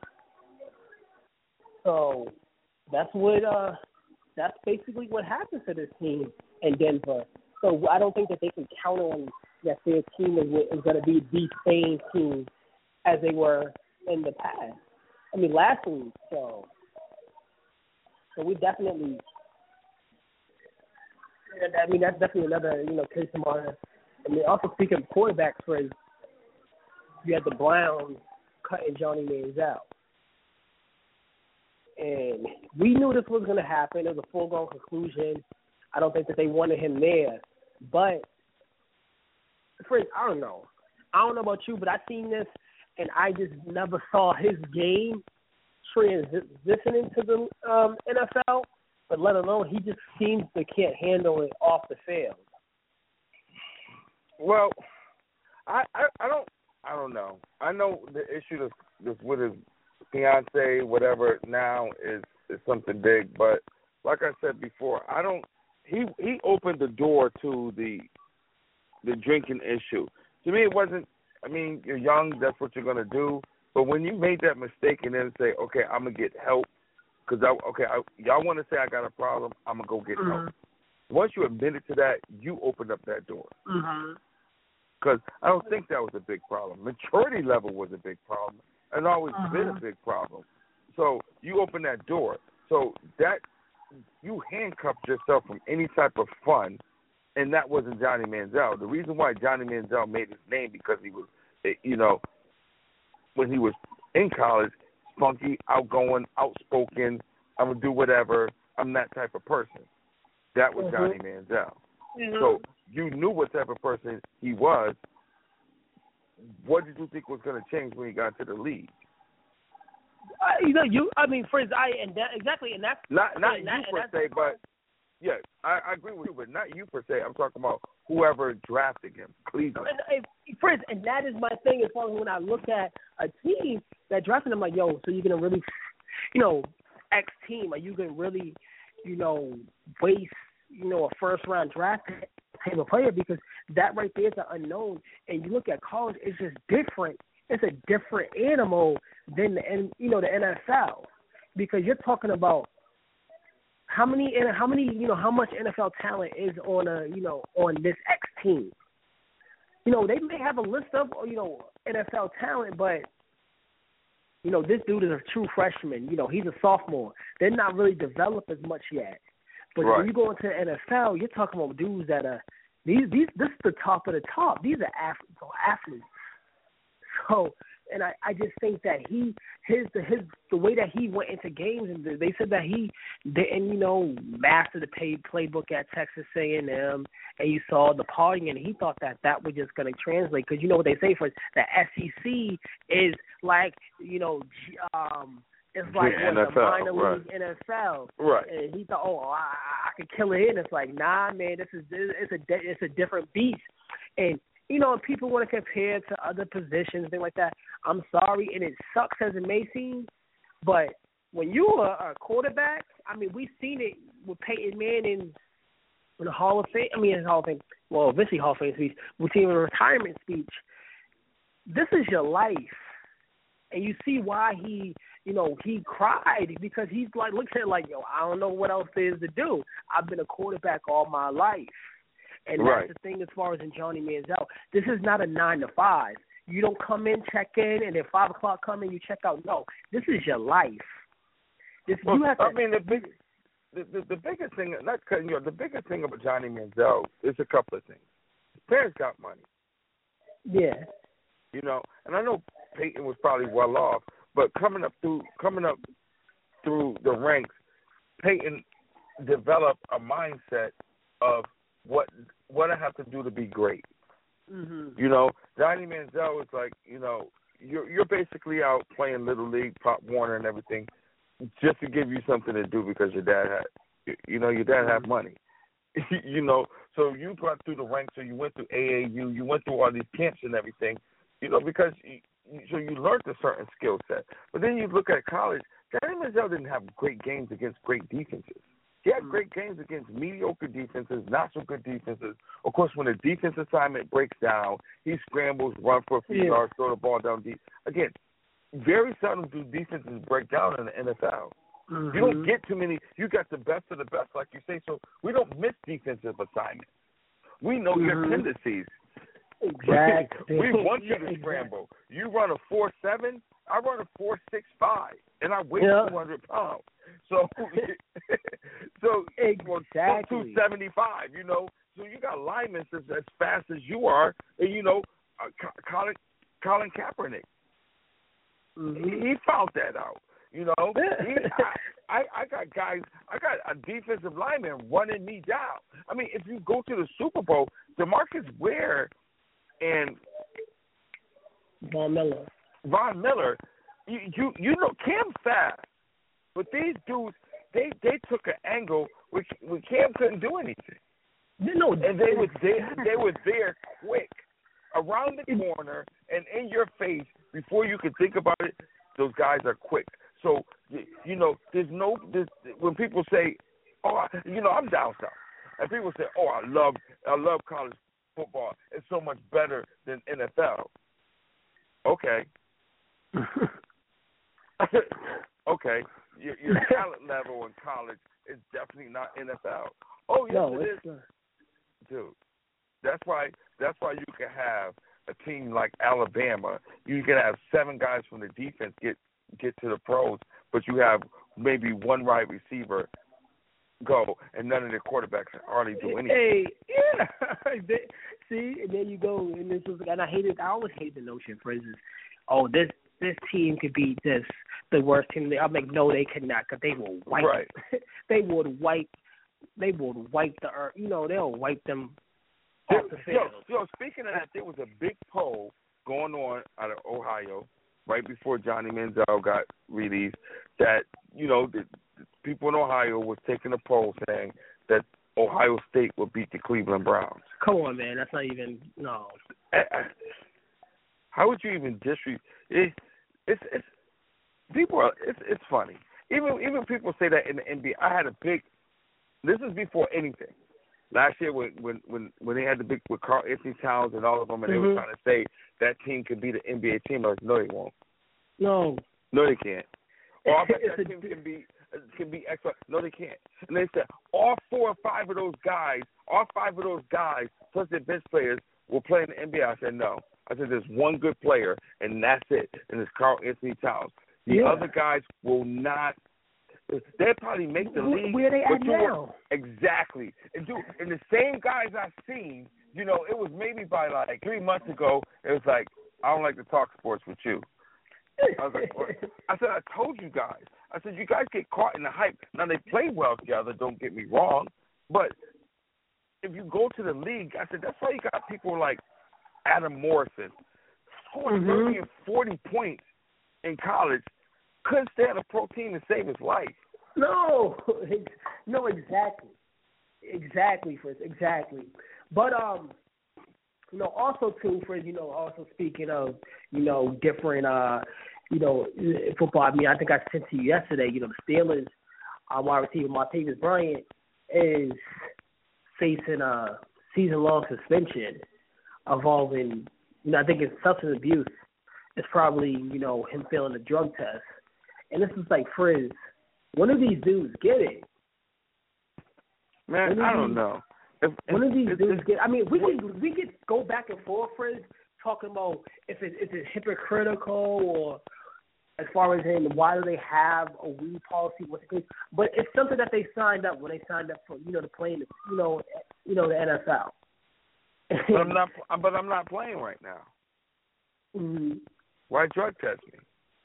So that's what uh, that's basically what happens to this team in Denver. So I don't think that they can count on that their team is, is going to be the same team as they were in the past. I mean, last week. So, so we definitely. I mean, that's definitely another, you know, case of mine. I mean, also speaking of quarterbacks, for you had the Browns cutting Johnny Manziel. And we knew this was going to happen. It was a foregone conclusion. I don't think that they wanted him there. But, Fritz, I don't know. I don't know about you, but I seen this, and I just never saw his game transitioning to the um, N F L. But let alone, he just seems to can't handle it off the field. Well, I, I, I don't I don't know. I know the issue that's, that's with his fiance, whatever, now is, is something big. But like I said before, I don't. He he opened the door to the the drinking issue. To me, it wasn't. I mean, you're young. That's what you're gonna do. But when you made that mistake and then say, okay, I'm gonna get help. Because, I, okay, I, y'all want to say I got a problem, I'm going to go get mm-hmm. help. Once you admitted to that, you opened up that door. Because mm-hmm. I don't think that was a big problem. Maturity level was a big problem and always mm-hmm. been a big problem. So you opened that door. So that you handcuffed yourself from any type of fun, and that wasn't Johnny Manziel. The reason why Johnny Manziel made his name because he was, you know, when he was in college, funky, outgoing, outspoken, I'm going to do whatever. I'm that type of person. That was mm-hmm. Johnny Manziel. Mm-hmm. So you knew what type of person he was. What did you think was going to change when he got to the league? Uh, you know, you. I mean, for his, I and that exactly, and that's not not and you that, per and se, but yeah, I, I agree with you, but not you per se. I'm talking about whoever drafted him, Cleveland. And, and, Prince, and that is my thing as far as when I look at a team that drafted him, like, yo, so you're going to really, you know, X team, are you going to really, you know, waste, you know, a first-round draft type of player? Because that right there is an unknown. And you look at college, it's just different. It's a different animal than the, you know, the N F L. Because you're talking about how many, how many, you know, how much N F L talent is on a, you know, on this X team. You know, they may have a list of, you know, N F L talent, but, you know, this dude is a true freshman. You know, he's a sophomore. They're not really developed as much yet. But right. when you go into the N F L, you're talking about dudes that are, these, these, this is the top of the top. These are athletes, athletes. So, and I, I just think that he, his, the, his, the way that he went into games, and they said that he didn't, you know, master the paid playbook at Texas A and M, and you saw the partying, and he thought that that was just going to translate, because you know what they say for the S E C is like, you know, um, it's like yeah, what, N F L, the minor right. league N F L, right? And he thought, oh, I, I could kill it in. It's like, nah, man, this is it's a it's a different beast, and. You know, people want to compare to other positions, things like that. I'm sorry, and it sucks as it may seem, but when you are a quarterback, I mean, we've seen it with Peyton Manning in the Hall of Fame. I mean, in the Hall of Fame, well, eventually Hall of Fame speech. We've seen a retirement speech. This is your life, and you see why he, you know, he cried, because he's like, looks at it like, yo, I don't know what else there is to do. I've been a quarterback all my life. And right. that's the thing as far as in Johnny Manziel. This is not a nine to five. You don't come in, check in, and then five o'clock come in, you check out. No, this is your life. This well, you have to. I mean, the big, the, the the biggest thing, not cutting you off, the biggest thing about Johnny Manziel is a couple of things. His parents got money. Yeah. You know, and I know Peyton was probably well off, but coming up through coming up through the ranks, Peyton developed a mindset of what what I have to do to be great. Mm-hmm. You know, Johnny Manziel is like, you know, you're you're basically out playing Little League, Pop Warner and everything, just to give you something to do because your dad had, you know, your dad had money. You know, so you got through the ranks, so you went through A A U, you went through all these camps and everything, you know, because you, so you learned a certain skill set. But then you look at college, Johnny Manziel didn't have great games against great defenses. He had great games against mediocre defenses, not so good defenses. Of course, when a defense assignment breaks down, he scrambles, run for a few yeah. yards, throw the ball down deep. Again, very seldom do defenses break down in the N F L. Mm-hmm. You don't get too many. You got the best of the best, like you say. So we don't miss defensive assignments. We know mm-hmm. your tendencies. Exactly. We want you to exactly. scramble. You run a four seven, I run a four six five, and I weigh yeah. two hundred pounds. So, so exactly two seventy five. You know, so you got linemen as, as fast as you are, and you know, uh, Colin Colin Kaepernick. Mm-hmm. He, he found that out. You know, he, I, I I got guys, I got a defensive lineman running me down. I mean, if you go to the Super Bowl, DeMarcus Ware and Von Miller, Von Miller, you you, you know, Cam's fast. But these dudes, they, they took an angle which, which Cam couldn't do anything. No, and they were there, they were there quick, around the corner and in your face before you could think about it. Those guys are quick. So you know, there's no there's, when people say, "Oh, I, you know, I'm down south," and people say, "Oh, I love I love college football. It's so much better than N F L." Okay. Okay. Your, your talent level in college is definitely not N F L. Oh yes, no, it is, not. dude. That's why. That's why you can have a team like Alabama. You can have seven guys from the defense get get to the pros, but you have maybe one wide receiver go, and none of their quarterbacks hardly do anything. Hey, yeah. See, and there you go. And this was, and I hated. I always hate the notion, for instance, oh, this. This team could beat this, the worst team. I'm like, no, they could not, because they will wipe. Right. they would wipe. They would wipe the earth. You know, they'll wipe them off the field. Yo, yo, speaking of that, there was a big poll going on out of Ohio right before Johnny Manziel got released. That you know, the, the people in Ohio was taking a poll saying that Ohio State will beat the Cleveland Browns. Come on, man. That's not even no. How would you even disrespect? It, it's it's people are it's it's funny. Even even people say that in the N B A. I had a big. This is before anything. Last year when when when, when they had the big with Karl Anthony Towns and all of them, and mm-hmm. they were trying to say that team could be the N B A team. I was no, they won't. No. No, they can't. Or I bet that team can be can be excellent. No, they can't. And they said all four or five of those guys, all five of those guys plus their bench players will play in the N B A. I said no. I said there's one good player, and that's it, and it's Karl Anthony Towns. The yeah. other guys will not. They'll probably make the league. Where they at now? Exactly. And do and the same guys I've seen, you know, it was maybe by like three months ago. It was like I don't like to talk sports with you. I was like, what? I said I told you guys. I said you guys get caught in the hype. Now they play well together. Don't get me wrong, but if you go to the league, I said that's why you got people like Adam Morrison scoring mm-hmm. thirty and forty points in college. Couldn't stay on a pro team to save his life. No, no, exactly, exactly, Fritz, exactly. But um, you know, also too, Fritz, you know, also speaking of, you know, different, uh, you know, football. I mean, I think I sent to you yesterday. You know, the Steelers, uh, wide receiver Martavis Bryant is facing a season-long suspension involving, you know, I think it's substance abuse. It's probably, you know, him failing a drug test. And this is like, Frizz, when do these dudes get it? Man, I don't these, know. If, when do these if, dudes if, get I mean, we could we could go back and forth, Frizz, talking about if it, if it's hypocritical or as far as in why do they have a weed policy, what's it, but it's something that they signed up when they signed up for, you know, to play in the, you know, you know, the N F L. But I'm not. But I'm not playing right now. Mm-hmm. Why drug test me?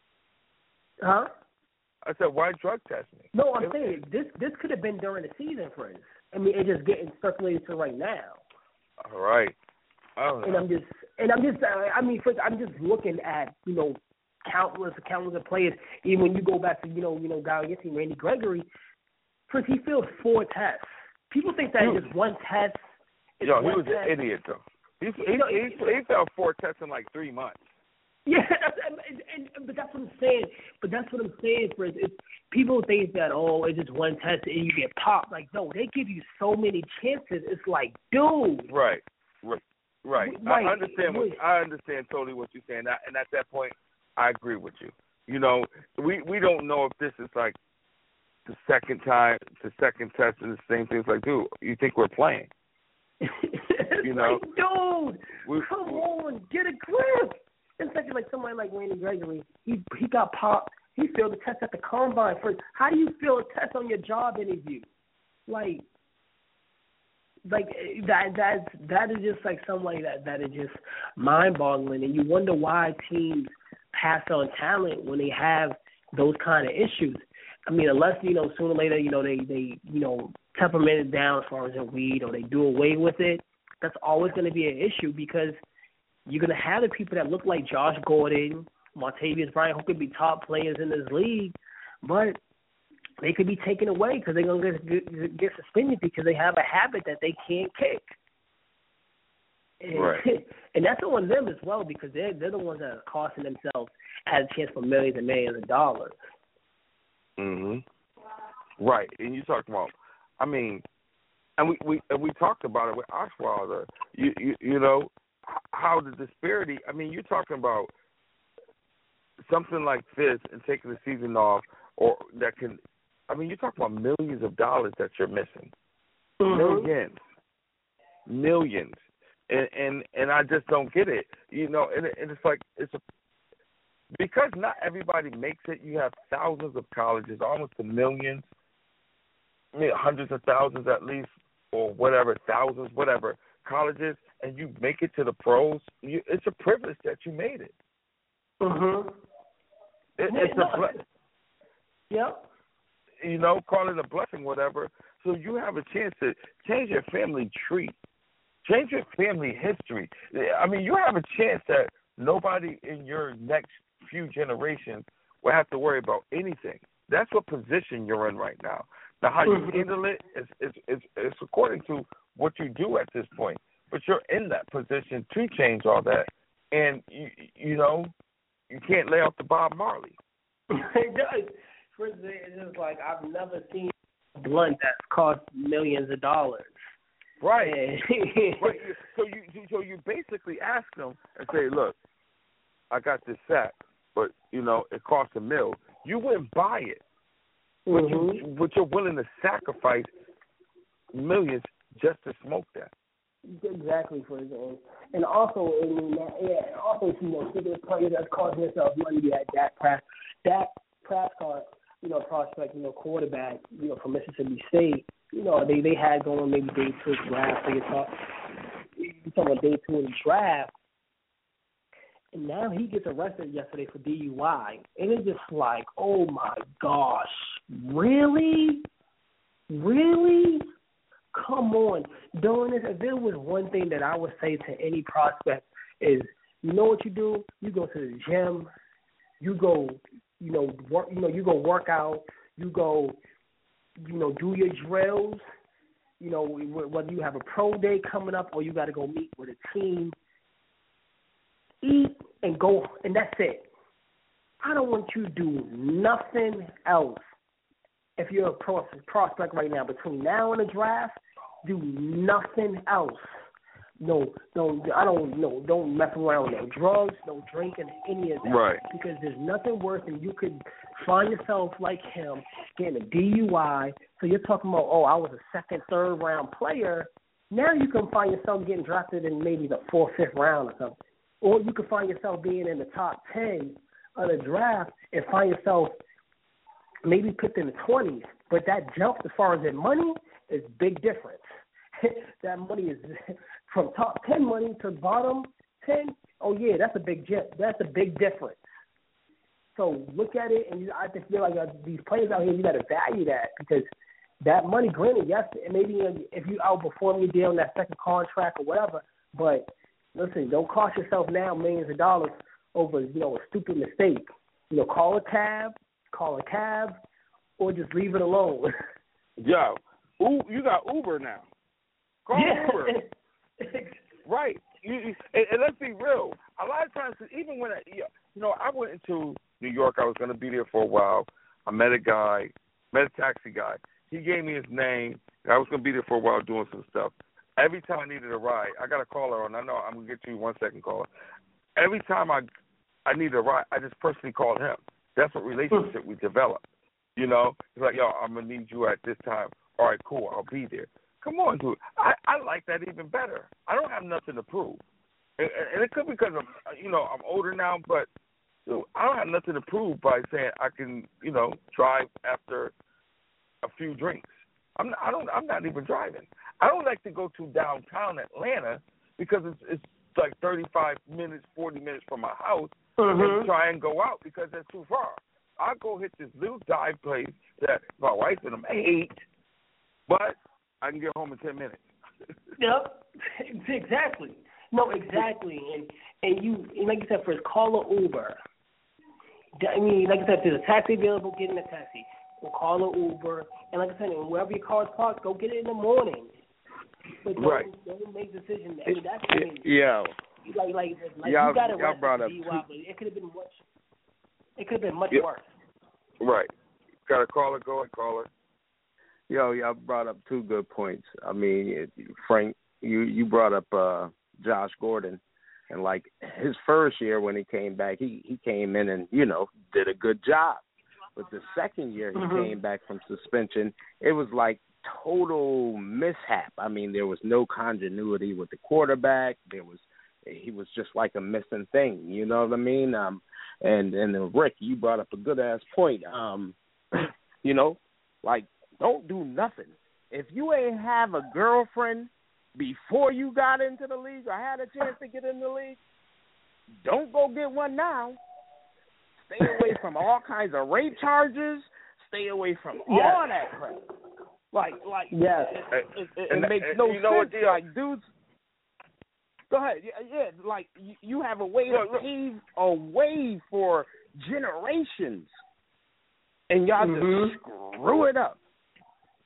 Huh? I said, why drug test me? No, I'm it, saying this. This could have been during the season, friends. I mean, it's just getting circulated to right now. All right. I don't know. And I'm just, and I'm just, uh, I mean, friends, I'm just looking at, you know, countless, countless of players. Even when you go back to, you know, you know, guy on your team, Randy Gregory, friends, he failed four tests. People think that Dude. just one test. Yo, he was test. an idiot though. He he, you know, he, he, he failed four tests in like three months. Yeah, and, and, and, but that's what I'm saying. But that's what I'm saying, Fritz. It's, people think that, oh, it's just one test and you get popped. Like, no, they give you so many chances. It's like, dude. Right, right, right. right. I understand. What, I understand totally what you're saying. And at that point, I agree with you. You know, we we don't know if this is like the second time, the second test, and the same thing. It's like, dude, you think we're playing? You know, like, dude, we, come on, get a grip. Especially like somebody like Randy Gregory, he he got popped. He failed the test at the combine first. How do you fail a test on your job interview? Like, like that that that is just like somebody that that is just mind-boggling, and you wonder why teams pass on talent when they have those kind of issues. I mean, unless, you know, sooner or later, you know, they they you know temperament it down as far as their weed, or they do away with it. That's always going to be an issue, because you're going to have the people that look like Josh Gordon, Martavis Bryant, who could be top players in this league, but they could be taken away because they're going to get, get suspended because they have a habit that they can't kick. And, right. and that's on them as well, because they're, they're the ones that are costing themselves as a chance for millions and millions of dollars. Mm-hmm. Right. And you talked about, I mean, and we, we, and we talked about it with Osweiler, you, you, you know, how the disparity, I mean, you're talking about something like this and taking the season off, or that can, I mean, you're talking about millions of dollars that you're missing. Mm-hmm. Millions. Millions. And, and and I just don't get it. You know, and, and it's like, it's a, because not everybody makes it, you have thousands of colleges, almost a million, I mean, hundreds of thousands at least, or whatever, thousands, whatever, colleges, and you make it to the pros. You, it's a privilege that you made it. Mm-hmm. It, it's no. a blessing. Yep. You know, call it a blessing, whatever. So you have a chance to change your family tree, change your family history. I mean, you have a chance that nobody in your next few generations will have to worry about anything. That's what position you're in right now. Now, how you handle it is is is is according to what you do at this point. But you're in that position to change all that, and you you know you can't lay off the Bob Marley. It does. For instance, it's just like I've never seen a blunt that's cost millions of dollars. Right. Right. So you so you basically ask them and say, look, I got this sack, but you know it costs a mil. You wouldn't buy it, but mm-hmm. you but you're willing to sacrifice millions just to smoke that. Exactly, for example. And also, I mean, yeah, also, you know, speaking of players that's costing themselves money, you had Dak Prescott, Dak Prescott, you know, prospect, you know, quarterback, you know, from Mississippi State. You know, they they had going maybe day two of the draft. So you're talking, you're talking about day two of the draft. And now he gets arrested yesterday for D U I. And it's just like, oh, my gosh, really? Really? Come on. Doing this, if there was one thing that I would say to any prospect is, you know what you do? You go to the gym. You go, you know, work, you know, you go work out. You go, you know, do your drills. You know, whether you have a pro day coming up or you got to go meet with a team. Eat and go, and that's it. I don't want you to do nothing else. If you're a pro, prospect right now, between now and the draft, do nothing else. No, no, I don't know. Don't mess around. No drugs, no drinking, any of that. Right. Because there's nothing worse than you could find yourself like him getting a D U I. So you're talking about, oh, I was a second, third round player. Now you can find yourself getting drafted in maybe the fourth, fifth round or something. Or you can find yourself being in the top ten of the draft and find yourself maybe picked in the twenties. But that jump as far as that money is big difference. That money is from top ten money to bottom ten. Oh, yeah, that's a big jump. That's a big difference. So look at it, and I just feel like uh, these players out here, you got to value that because that money, granted, yes, maybe if you outperform your deal in that second contract or whatever, but listen, don't cost yourself now millions of dollars over, you know, a stupid mistake. You know, call a cab, call a cab, or just leave it alone. Yo, ooh, you got Uber now. Call yeah. Uber. Right. You, you, and, and let's be real. A lot of times, even when I, you know, I went into New York, I was going to be there for a while. I met a guy, met a taxi guy. He gave me his name. And I was going to be there for a while doing some stuff. Every time I needed a ride, I got a caller on. I know I'm going to get to you one second, caller. Every time I I needed a ride, I just personally called him. That's what relationship we developed. You know, he's like, yo, I'm going to need you at this time. All right, cool, I'll be there. Come on, dude. I, I like that even better. I don't have nothing to prove. And, and it could be because, I'm, you know, I'm older now, but dude, I don't have nothing to prove by saying I can, you know, drive after a few drinks. I'm not, I don't, I'm not even driving. I don't like to go to downtown Atlanta because it's, it's like thirty-five minutes, forty minutes from my house mm-hmm. and try and go out because that's too far. I'll go hit this little dive place that my wife and them hate, but I can get home in ten minutes. Yep, exactly. No, exactly. And and you, and like you said, first call an Uber. I mean, like I said, if there's a taxi available, get in a taxi. Or call an Uber. And like I said, wherever your car's parked, go get it in the morning. But don't, right. don't make decisions. I mean, that's I mean, yeah. Like, like, like y'all, you got to y'all brought up D U I, but it could have been much. It could have been much yep. worse. Right. Got a caller, go and call her. Yo, y'all brought up two good points. I mean, Frank, you, you brought up uh, Josh Gordon. And, like, his first year when he came back, he, he came in and, you know, did a good job. But the second year he mm-hmm. came back from suspension, it was like total mishap. I mean, there was no continuity with the quarterback. There was he was just like a missing thing. You know what I mean? Um, and and then Rick, you brought up a good ass point. Um, you know, like don't do nothing. If you ain't have a girlfriend before you got into the league or had a chance to get in the league, don't go get one now. Stay away from all kinds of rape charges. Stay away from yes. all that crap. Like, like, yes. it, it, it, and, it makes and, no you know sense. What, like, dudes, go ahead. Yeah, yeah like, you, you have a way look, to pave a way for generations, and y'all mm-hmm. just screw it up.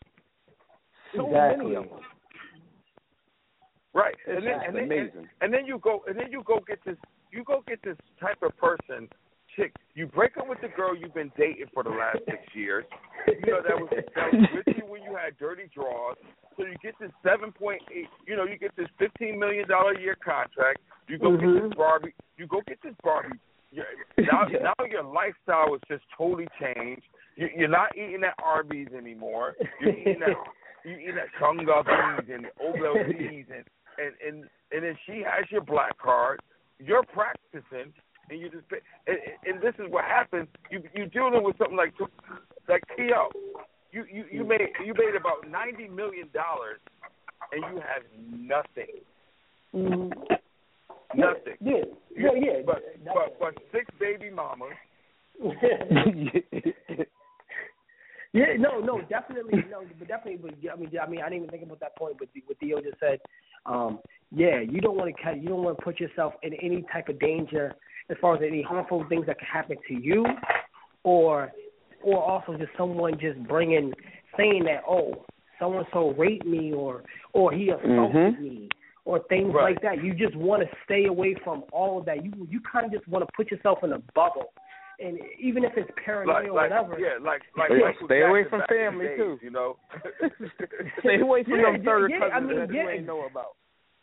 so exactly. many of them. Right, It's and then and then, amazing. and, and then you go and then you go get this you go get this type of person, chick. You break up with the girl you've been dating for the last six years. You know that was that was with you when you had dirty draws. So you get this seven point eight. You know you get this fifteen million dollar a year contract. You go mm-hmm. get this Barbie. You go get this Barbie. You're, now yeah. now your lifestyle is just totally changed. You, you're not eating at Arby's anymore. You're eating at you eating at Chunga beans and Obl's and and and and then she has your black card. You're practicing, and you just and, and this is what happens. You you dealing with something like like Keo. You you you made you made about ninety million dollars, and you have nothing. Mm-hmm. Nothing. Yeah, yeah, yeah. But but but six baby mamas. Yeah, no, no, definitely, no, but definitely, but I mean, I mean, I didn't even think about that point. But what Theo just said, um, yeah, you don't want to, you don't want to put yourself in any type of danger as far as any harmful things that can happen to you, or, or also just someone just bringing, saying that, oh, so and so raped me, or, or he assaulted mm-hmm. me, or things right. like that. You just want to stay away from all of that. You, you kind of just want to put yourself in a bubble. And even if it's paranoia like, or like, whatever, yeah, like like yeah, Michael stay Jackson away from back in family the days, too. You know, stay away from yeah, them third yeah, cousins I mean, that yeah, you ain't know about.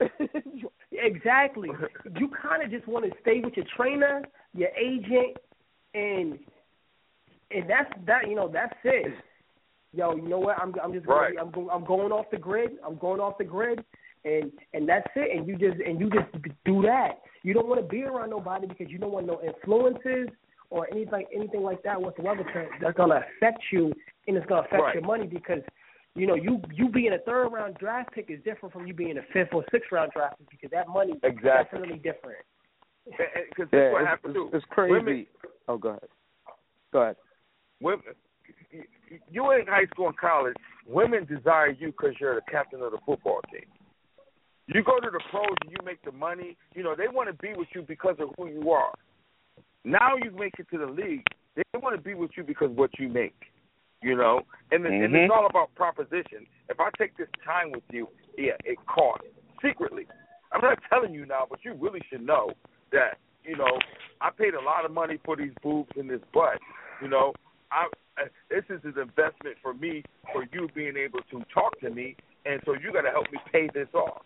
Exactly. You kind of just want to stay with your trainer, your agent, and and that's that. You know, that's it. Yo, you know what? I'm I'm just right. gonna, I'm go, I'm going off the grid. I'm going off the grid, and and that's it. And you just and you just do that. You don't want to be around nobody because you don't want no influences or anything anything like that whatsoever that's going to affect you, and it's going to affect right. your money because, you know, you, you being a third-round draft pick is different from you being a fifth- or sixth-round draft pick because that money exactly. is definitely different. Because yeah, that's what it's, happens it's, too. It's crazy. Women, oh, go ahead. Go ahead. Women, you in high school and college, women desire you because you're the captain of the football team. You go to the pros and you make the money. You know, they want to be with you because of who you are. Now you make it to the league. They want to be with you because of what you make, you know. And, the, mm-hmm. and it's all about proposition. If I take this time with you, yeah, it costs. Secretly. I'm not telling you now, but you really should know that, you know, I paid a lot of money for these boobs and this butt. You know, I, I this is an investment for me, for you being able to talk to me, and so you got to help me pay this off.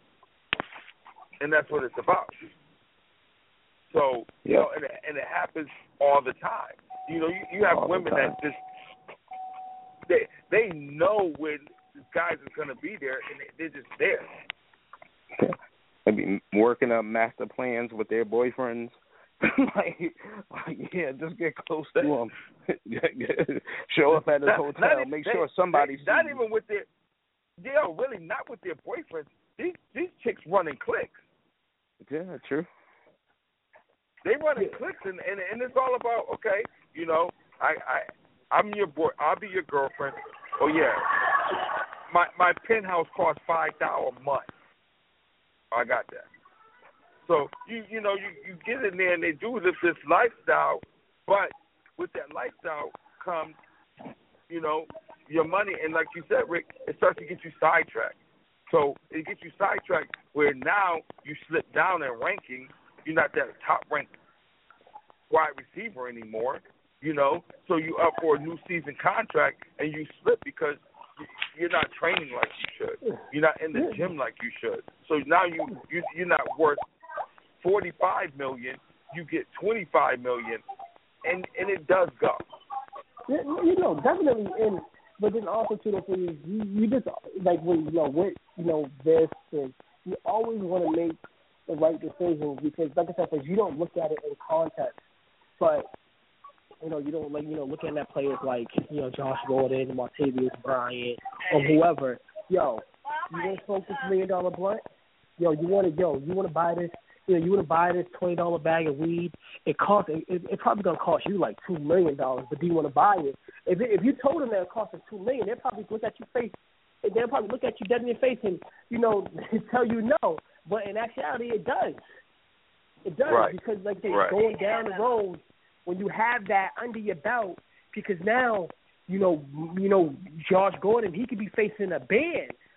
And that's what it's about. So, you know, and it, and it happens all the time. You know, you, you have all women that just, they they know when this guys is going to be there, and they, they're just there. They be working up master plans with their boyfriends. like, like, yeah, just get close to them. Show up at the hotel. Not, make they, sure somebody they, Not even with their, yeah, really not with their boyfriends. These these chicks running clicks. Yeah, true. They running clicks, and, and and it's all about, okay, you know, I I I'm your boy. I'll be your girlfriend. Oh yeah, my my penthouse costs five thousand a month. I got that. So you you know you, you get in there and they do this this lifestyle, but with that lifestyle comes, you know, your money, and like you said, Rick, it starts to get you sidetracked. So it gets you sidetracked where now you slip down in ranking. You're not that top ranked wide receiver anymore, you know. So you up for a new season contract and you slip because you're not training like you should. You're not in the gym like you should. So now you, you you're not worth forty-five million. You get twenty-five million, and and it does go. You know, definitely. And but then also too, for you, you, you just like when you know with you know this, and you always want to make the right decisions because, like I said, because you don't look at it in context, but you know you don't like you know looking at players like you know Josh Gordon, Martavius Bryant, or whoever. Yo, you want to smoke this million dollar blunt? Yo, you want to yo, you want to buy this? You know, you want to buy this twenty dollar bag of weed? It costs. It, it, it probably gonna cost you like two million dollars, but do you want to buy it? If it, if you told them that it costs two million, they'll probably look at your face. They'll probably look at you dead in your face and you know tell you no. But in actuality, it does. It does right. because like they right. going down the road when you have that under your belt. Because now you know you know Josh Gordon, he could be facing a ban.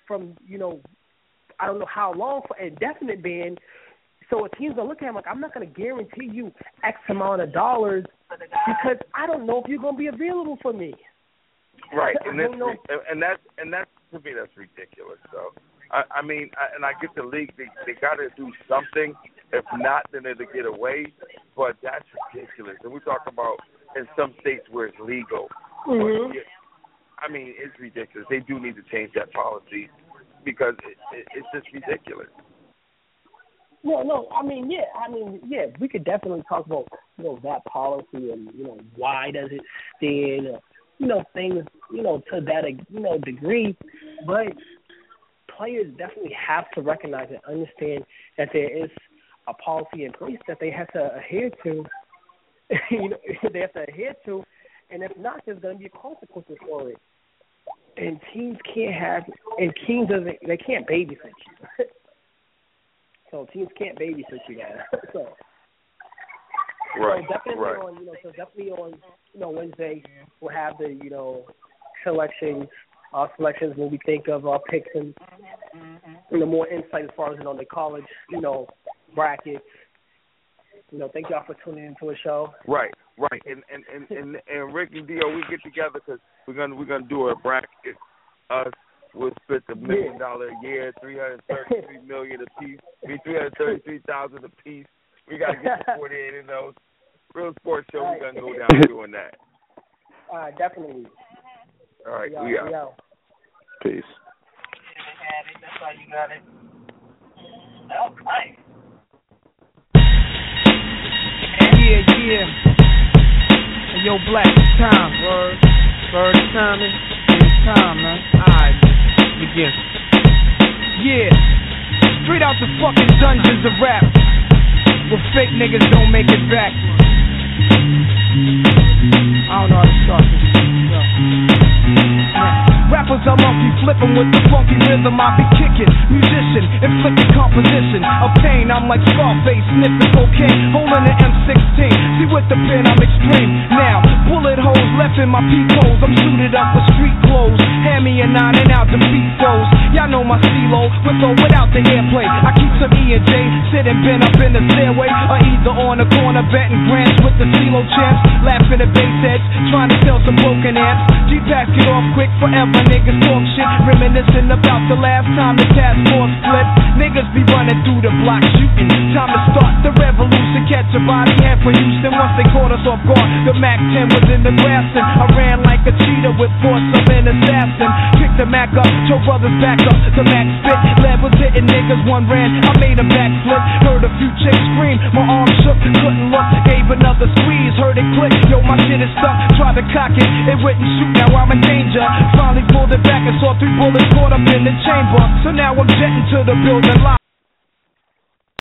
from, you know, I don't know how long for an indefinite ban. So a team's going to look at him like, I'm not going to guarantee you X amount of dollars because I don't know if you're going to be available for me. Right, and that's, and that's, and that's, to me, that's ridiculous. So, I, I mean, I, and I get the league, they, they got to do something. If not, then it'll get away. But that's ridiculous. And we talk about in some states where it's legal. Mm-hmm. But, I mean, it's ridiculous. They do need to change that policy because it, it, it's just ridiculous. No, no. I mean, yeah. I mean, yeah. We could definitely talk about, you know, that policy and, you know, why does it stand, or, you know, things, you know, to that, you know, degree. But players definitely have to recognize and understand that there is a policy in place that they have to adhere to. You know, they have to adhere to, and if not, there's going to be consequences for it. And teams can't have, and teams doesn't, they can't babysit you. So teams can't babysit you guys. So, right, so definitely right. on, you know, so definitely on, you know, Wednesday we'll have the, you know, selections, our selections when we think of our picks and, you know, more insight as far as, you know, the college, you know, brackets. You know, thank y'all for tuning into the show. Right, right, and and and and, and Rick and Dio, we get together because we're gonna we're gonna do a bracket. Us, we'll split a million dollar a year, three hundred thirty-three million a piece. I mean, three hundred thirty-three thousand a piece. We gotta get the forty-eight in those. Real sports show. We're gonna go down doing that. All right, definitely. All right, we, we out. out. We out. Peace. That's how you got it. That was nice. Yeah, yeah. Hey, yo, Black, it's time. Word. Word, it's time. It's time, man. Alright, begin. Yeah. Straight out the fucking dungeons of rap. Where fake niggas don't make it back. I don't know how to start this shit. Yo. Rappers are monkey flipping with the funky rhythm I be kicking. Musician, inflicting composition of pain. I'm like Scarface, sniffing cocaine, holding an M sixteen. See with the pen I'm extreme. Now, bullet holes left in my peepholes. I'm suited up with street clothes. Hand me a nine and out the beat flows. Y'all know my CeeLo, with or without the airplay. I keep some E and J sitting bent up in the stairway, or either on the corner betting grants with the CeeLo champs. Laughing at bass heads, trying to sell some broken amps. G-Packs get off quick forever. Niggas talk shit, reminiscing about the last time the task force flipped. Niggas be running through the block shooting. Time to start the revolution. Catch a body head for Houston once they caught us off guard. The Mac ten was in the grass and I ran like a cheetah with force of an assassin. Picked the Mac up, two brothers back up. The Mac spit, lead was hitting niggas. One ran, I made a backflip. Heard a few chicks scream, my arm shook, couldn't look. Gave another squeeze, heard it click. Yo, my shit is stuck. Tried to cock it, it wouldn't shoot. Now I'm in danger. Finally pulled it back and saw three bullets caught up in the chamber. So now I'm jetting to the building live.